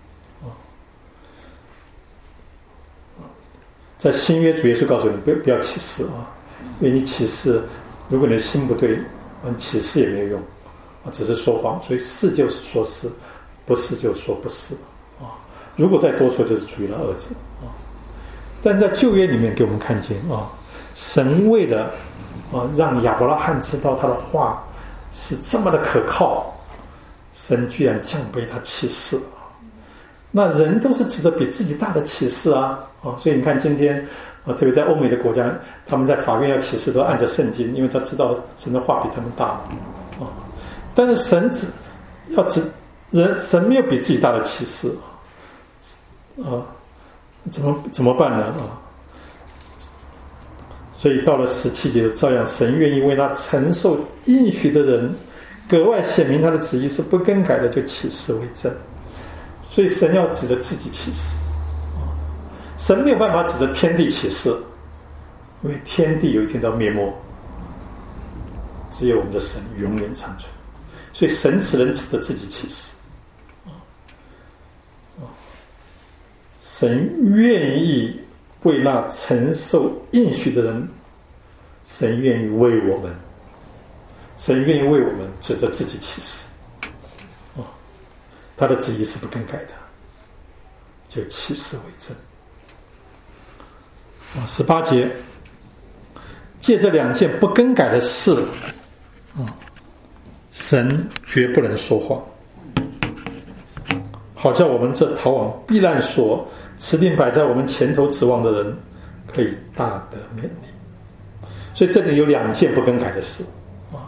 在新约主耶稣告诉你，不要不要启示啊，因为你启示，如果你的心不对，你启示也没有用啊，只是说谎。所以是就是说是，不是就说不是啊。如果再多说，就是出于了二者啊。但在旧约里面给我们看见啊，神为了啊，让亚伯拉罕知道他的话是这么的可靠，神居然降卑他启示。那人都是指着比自己大的启示啊，啊，所以你看今天啊，特别在欧美的国家，他们在法院要启示都按着圣经，因为他知道神的话比他们大啊。但是神只要指人，神没有比自己大的启示啊，怎么怎么办呢啊？所以到了十七节，照样神愿意为那承受应许的人格外显明他的旨意是不更改的，就起誓为证。所以神要指着自己起誓，神没有办法指着天地起誓，因为天地有一天都要灭没，只有我们的神永远长存。所以神只能指着自己起誓。神愿意为那承受应许的人，神愿意为我们，神愿意为我们指着自己起誓。他的旨意是不更改的，就起誓为证。十八节，借这两件不更改的事，神绝不能说谎，好叫我们这逃往避难所、持定摆在我们前头指望的人，可以大得勉励。所以这里有两件不更改的事啊，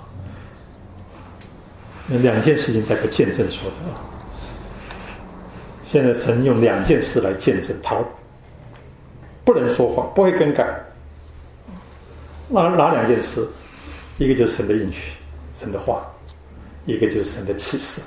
两件事情代表见证说的啊。现在神用两件事来见证他不能说谎，不会更改。哪哪两件事？一个就是神的应许，神的话；一个就是神的启示。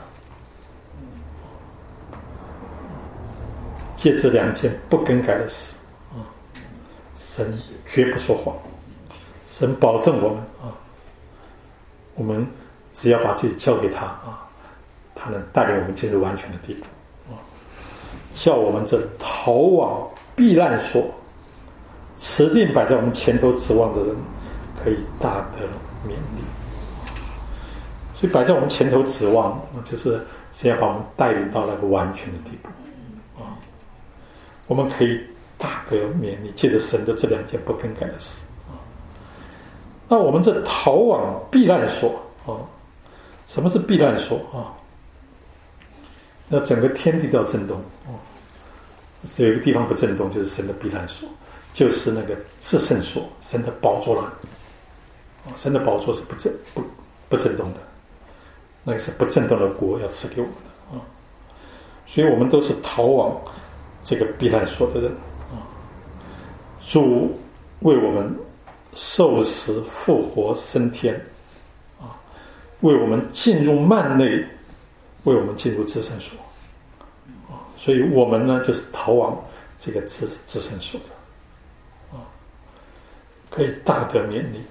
借这两件不更改的事，神绝不说谎，神保证我们啊，我们只要把自己交给他啊，他能带领我们进入完全的地步啊，叫我们这逃往避难所、持定摆在我们前头指望的人，可以大得勉励。所以摆在我们前头指望，就是神要把我们带领到那个完全的地步啊，我们可以大得勉励，借着神的这两件不更改的事啊。那我们这逃往避难所啊，什么是避难所啊？那整个天地都要震动啊，只有一个地方不震动，就是神的避难所，就是那个至圣所，神的宝座了。神的宝座是不震不不震动的，那个是不震动的国要赐给我们的啊。所以我们都是逃往这个避难所的人啊。主为我们受死复活升天啊，为我们进入幔内，为我们进入至圣所啊。所以我们呢，就是逃往这个至至圣所的啊，可以大得勉励。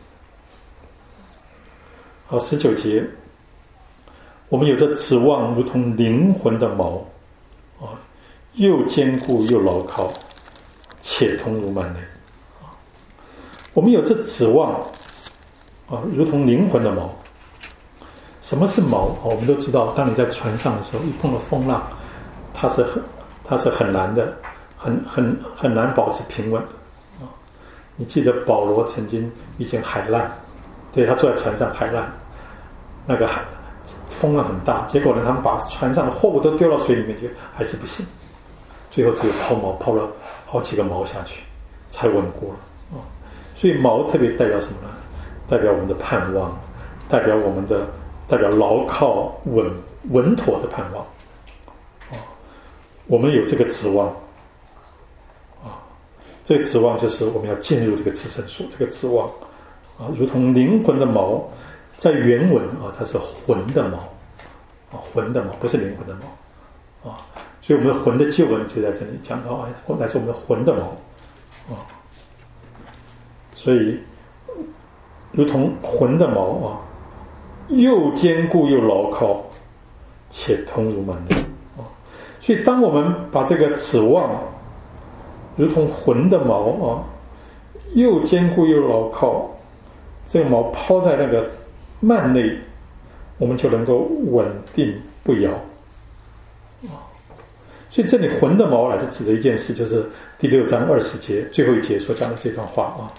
好，十九节，我们有着指望，如同灵魂的锚啊，又坚固又牢靠，且通入幔内啊。我们有着指望啊，如同灵魂的锚。什么是锚啊？我们都知道，当你在船上的时候，一碰到风浪，它是很它是很难的，很很很难保持平稳的啊。你记得保罗曾经遇见海难。对，他坐在船上，海难，那个海风浪很大，结果呢，他们把船上的货物都丢到水里面去，还是不行，最后只有抛锚，抛了好几个锚下去，才稳固了啊。所以锚特别代表什么呢？代表我们的盼望，代表我们的代表牢靠稳稳妥的盼望啊。我们有这个指望啊，这个指望就是我们要进入这个至圣所，这个指望。啊，如同灵魂的锚，在原文啊，它是魂的锚啊，魂的锚不是灵魂的锚啊，所以我们的魂的旧文就在这里讲到啊，乃是我们的魂的锚啊，所以如同魂的锚啊，又坚固又牢靠，且通入幔内啊。所以当我们把这个指望如同魂的锚啊，又坚固又牢靠，这个锚抛在那个幔内，我们就能够稳定不摇啊。所以这里魂的锚乃是指的一件事，就是第六章二十节最后一节所讲的这段话啊。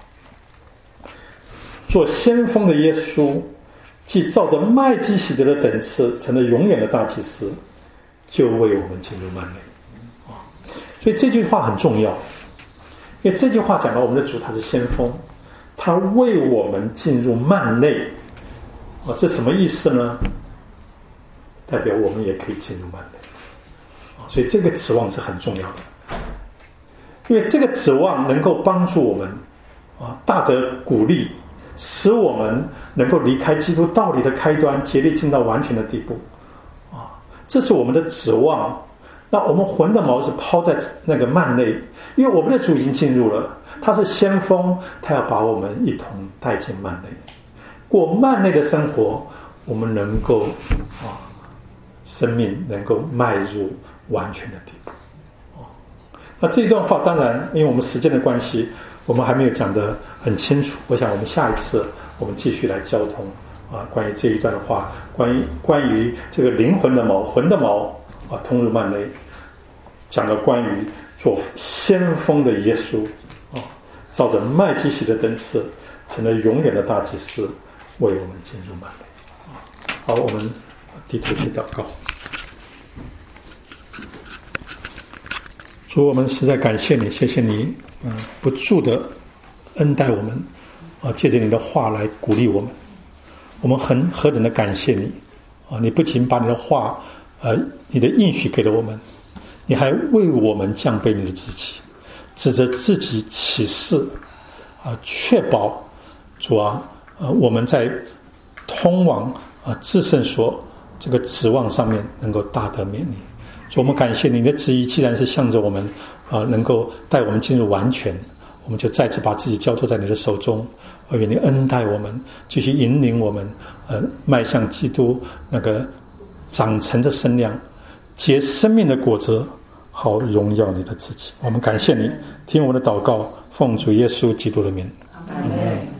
做先锋的耶稣，既照着麦基洗德的等次，成了永远的大祭司，就为我们进入幔内啊。所以这句话很重要，因为这句话讲到我们的主他是先锋。他为我们进入幔内啊，这什么意思呢？代表我们也可以进入幔内啊，所以这个指望是很重要的，因为这个指望能够帮助我们啊，大得鼓励， 使我们能够离开基督道理的开端，竭力进到完全的地步啊！这是我们的指望。那我们魂的锚是抛在那个幔内，因为我们的主已经进入了，他是先锋，他要把我们一同带进幔内，过幔内的生活，我们能够啊，生命能够迈入完全的地步。那这一段话当然因为我们时间的关系，我们还没有讲得很清楚，我想我们下一次我们继续来交通啊，关于这一段的话，关于关于这个灵魂的锚，魂的锚啊，通入幔内，讲到关于做先锋的耶稣啊，照着麦基洗的灯次，成了永远的大祭司，为我们进入幔内。好，我们低头去祷告。主，我们实在感谢你，谢谢你，嗯、呃，不住的恩待我们，啊，借着你的话来鼓励我们，我们很何等的感谢你，啊，你不仅把你的话，呃，你的应许给了我们，你还为我们降卑你的自己，指着自己起誓，啊，确保主啊，呃，我们在通往啊至圣所这个指望上面能够大得勉励。主，我们感谢你的旨意，既然是向着我们，呃，能够带我们进入完全，我们就再次把自己交托在你的手中，而愿你恩待我们，继续引领我们，呃，迈向基督那个长成的身量，结生命的果子，好荣耀你的自己。我们感谢你，听我们的祷告，奉主耶稣基督的名。阿们。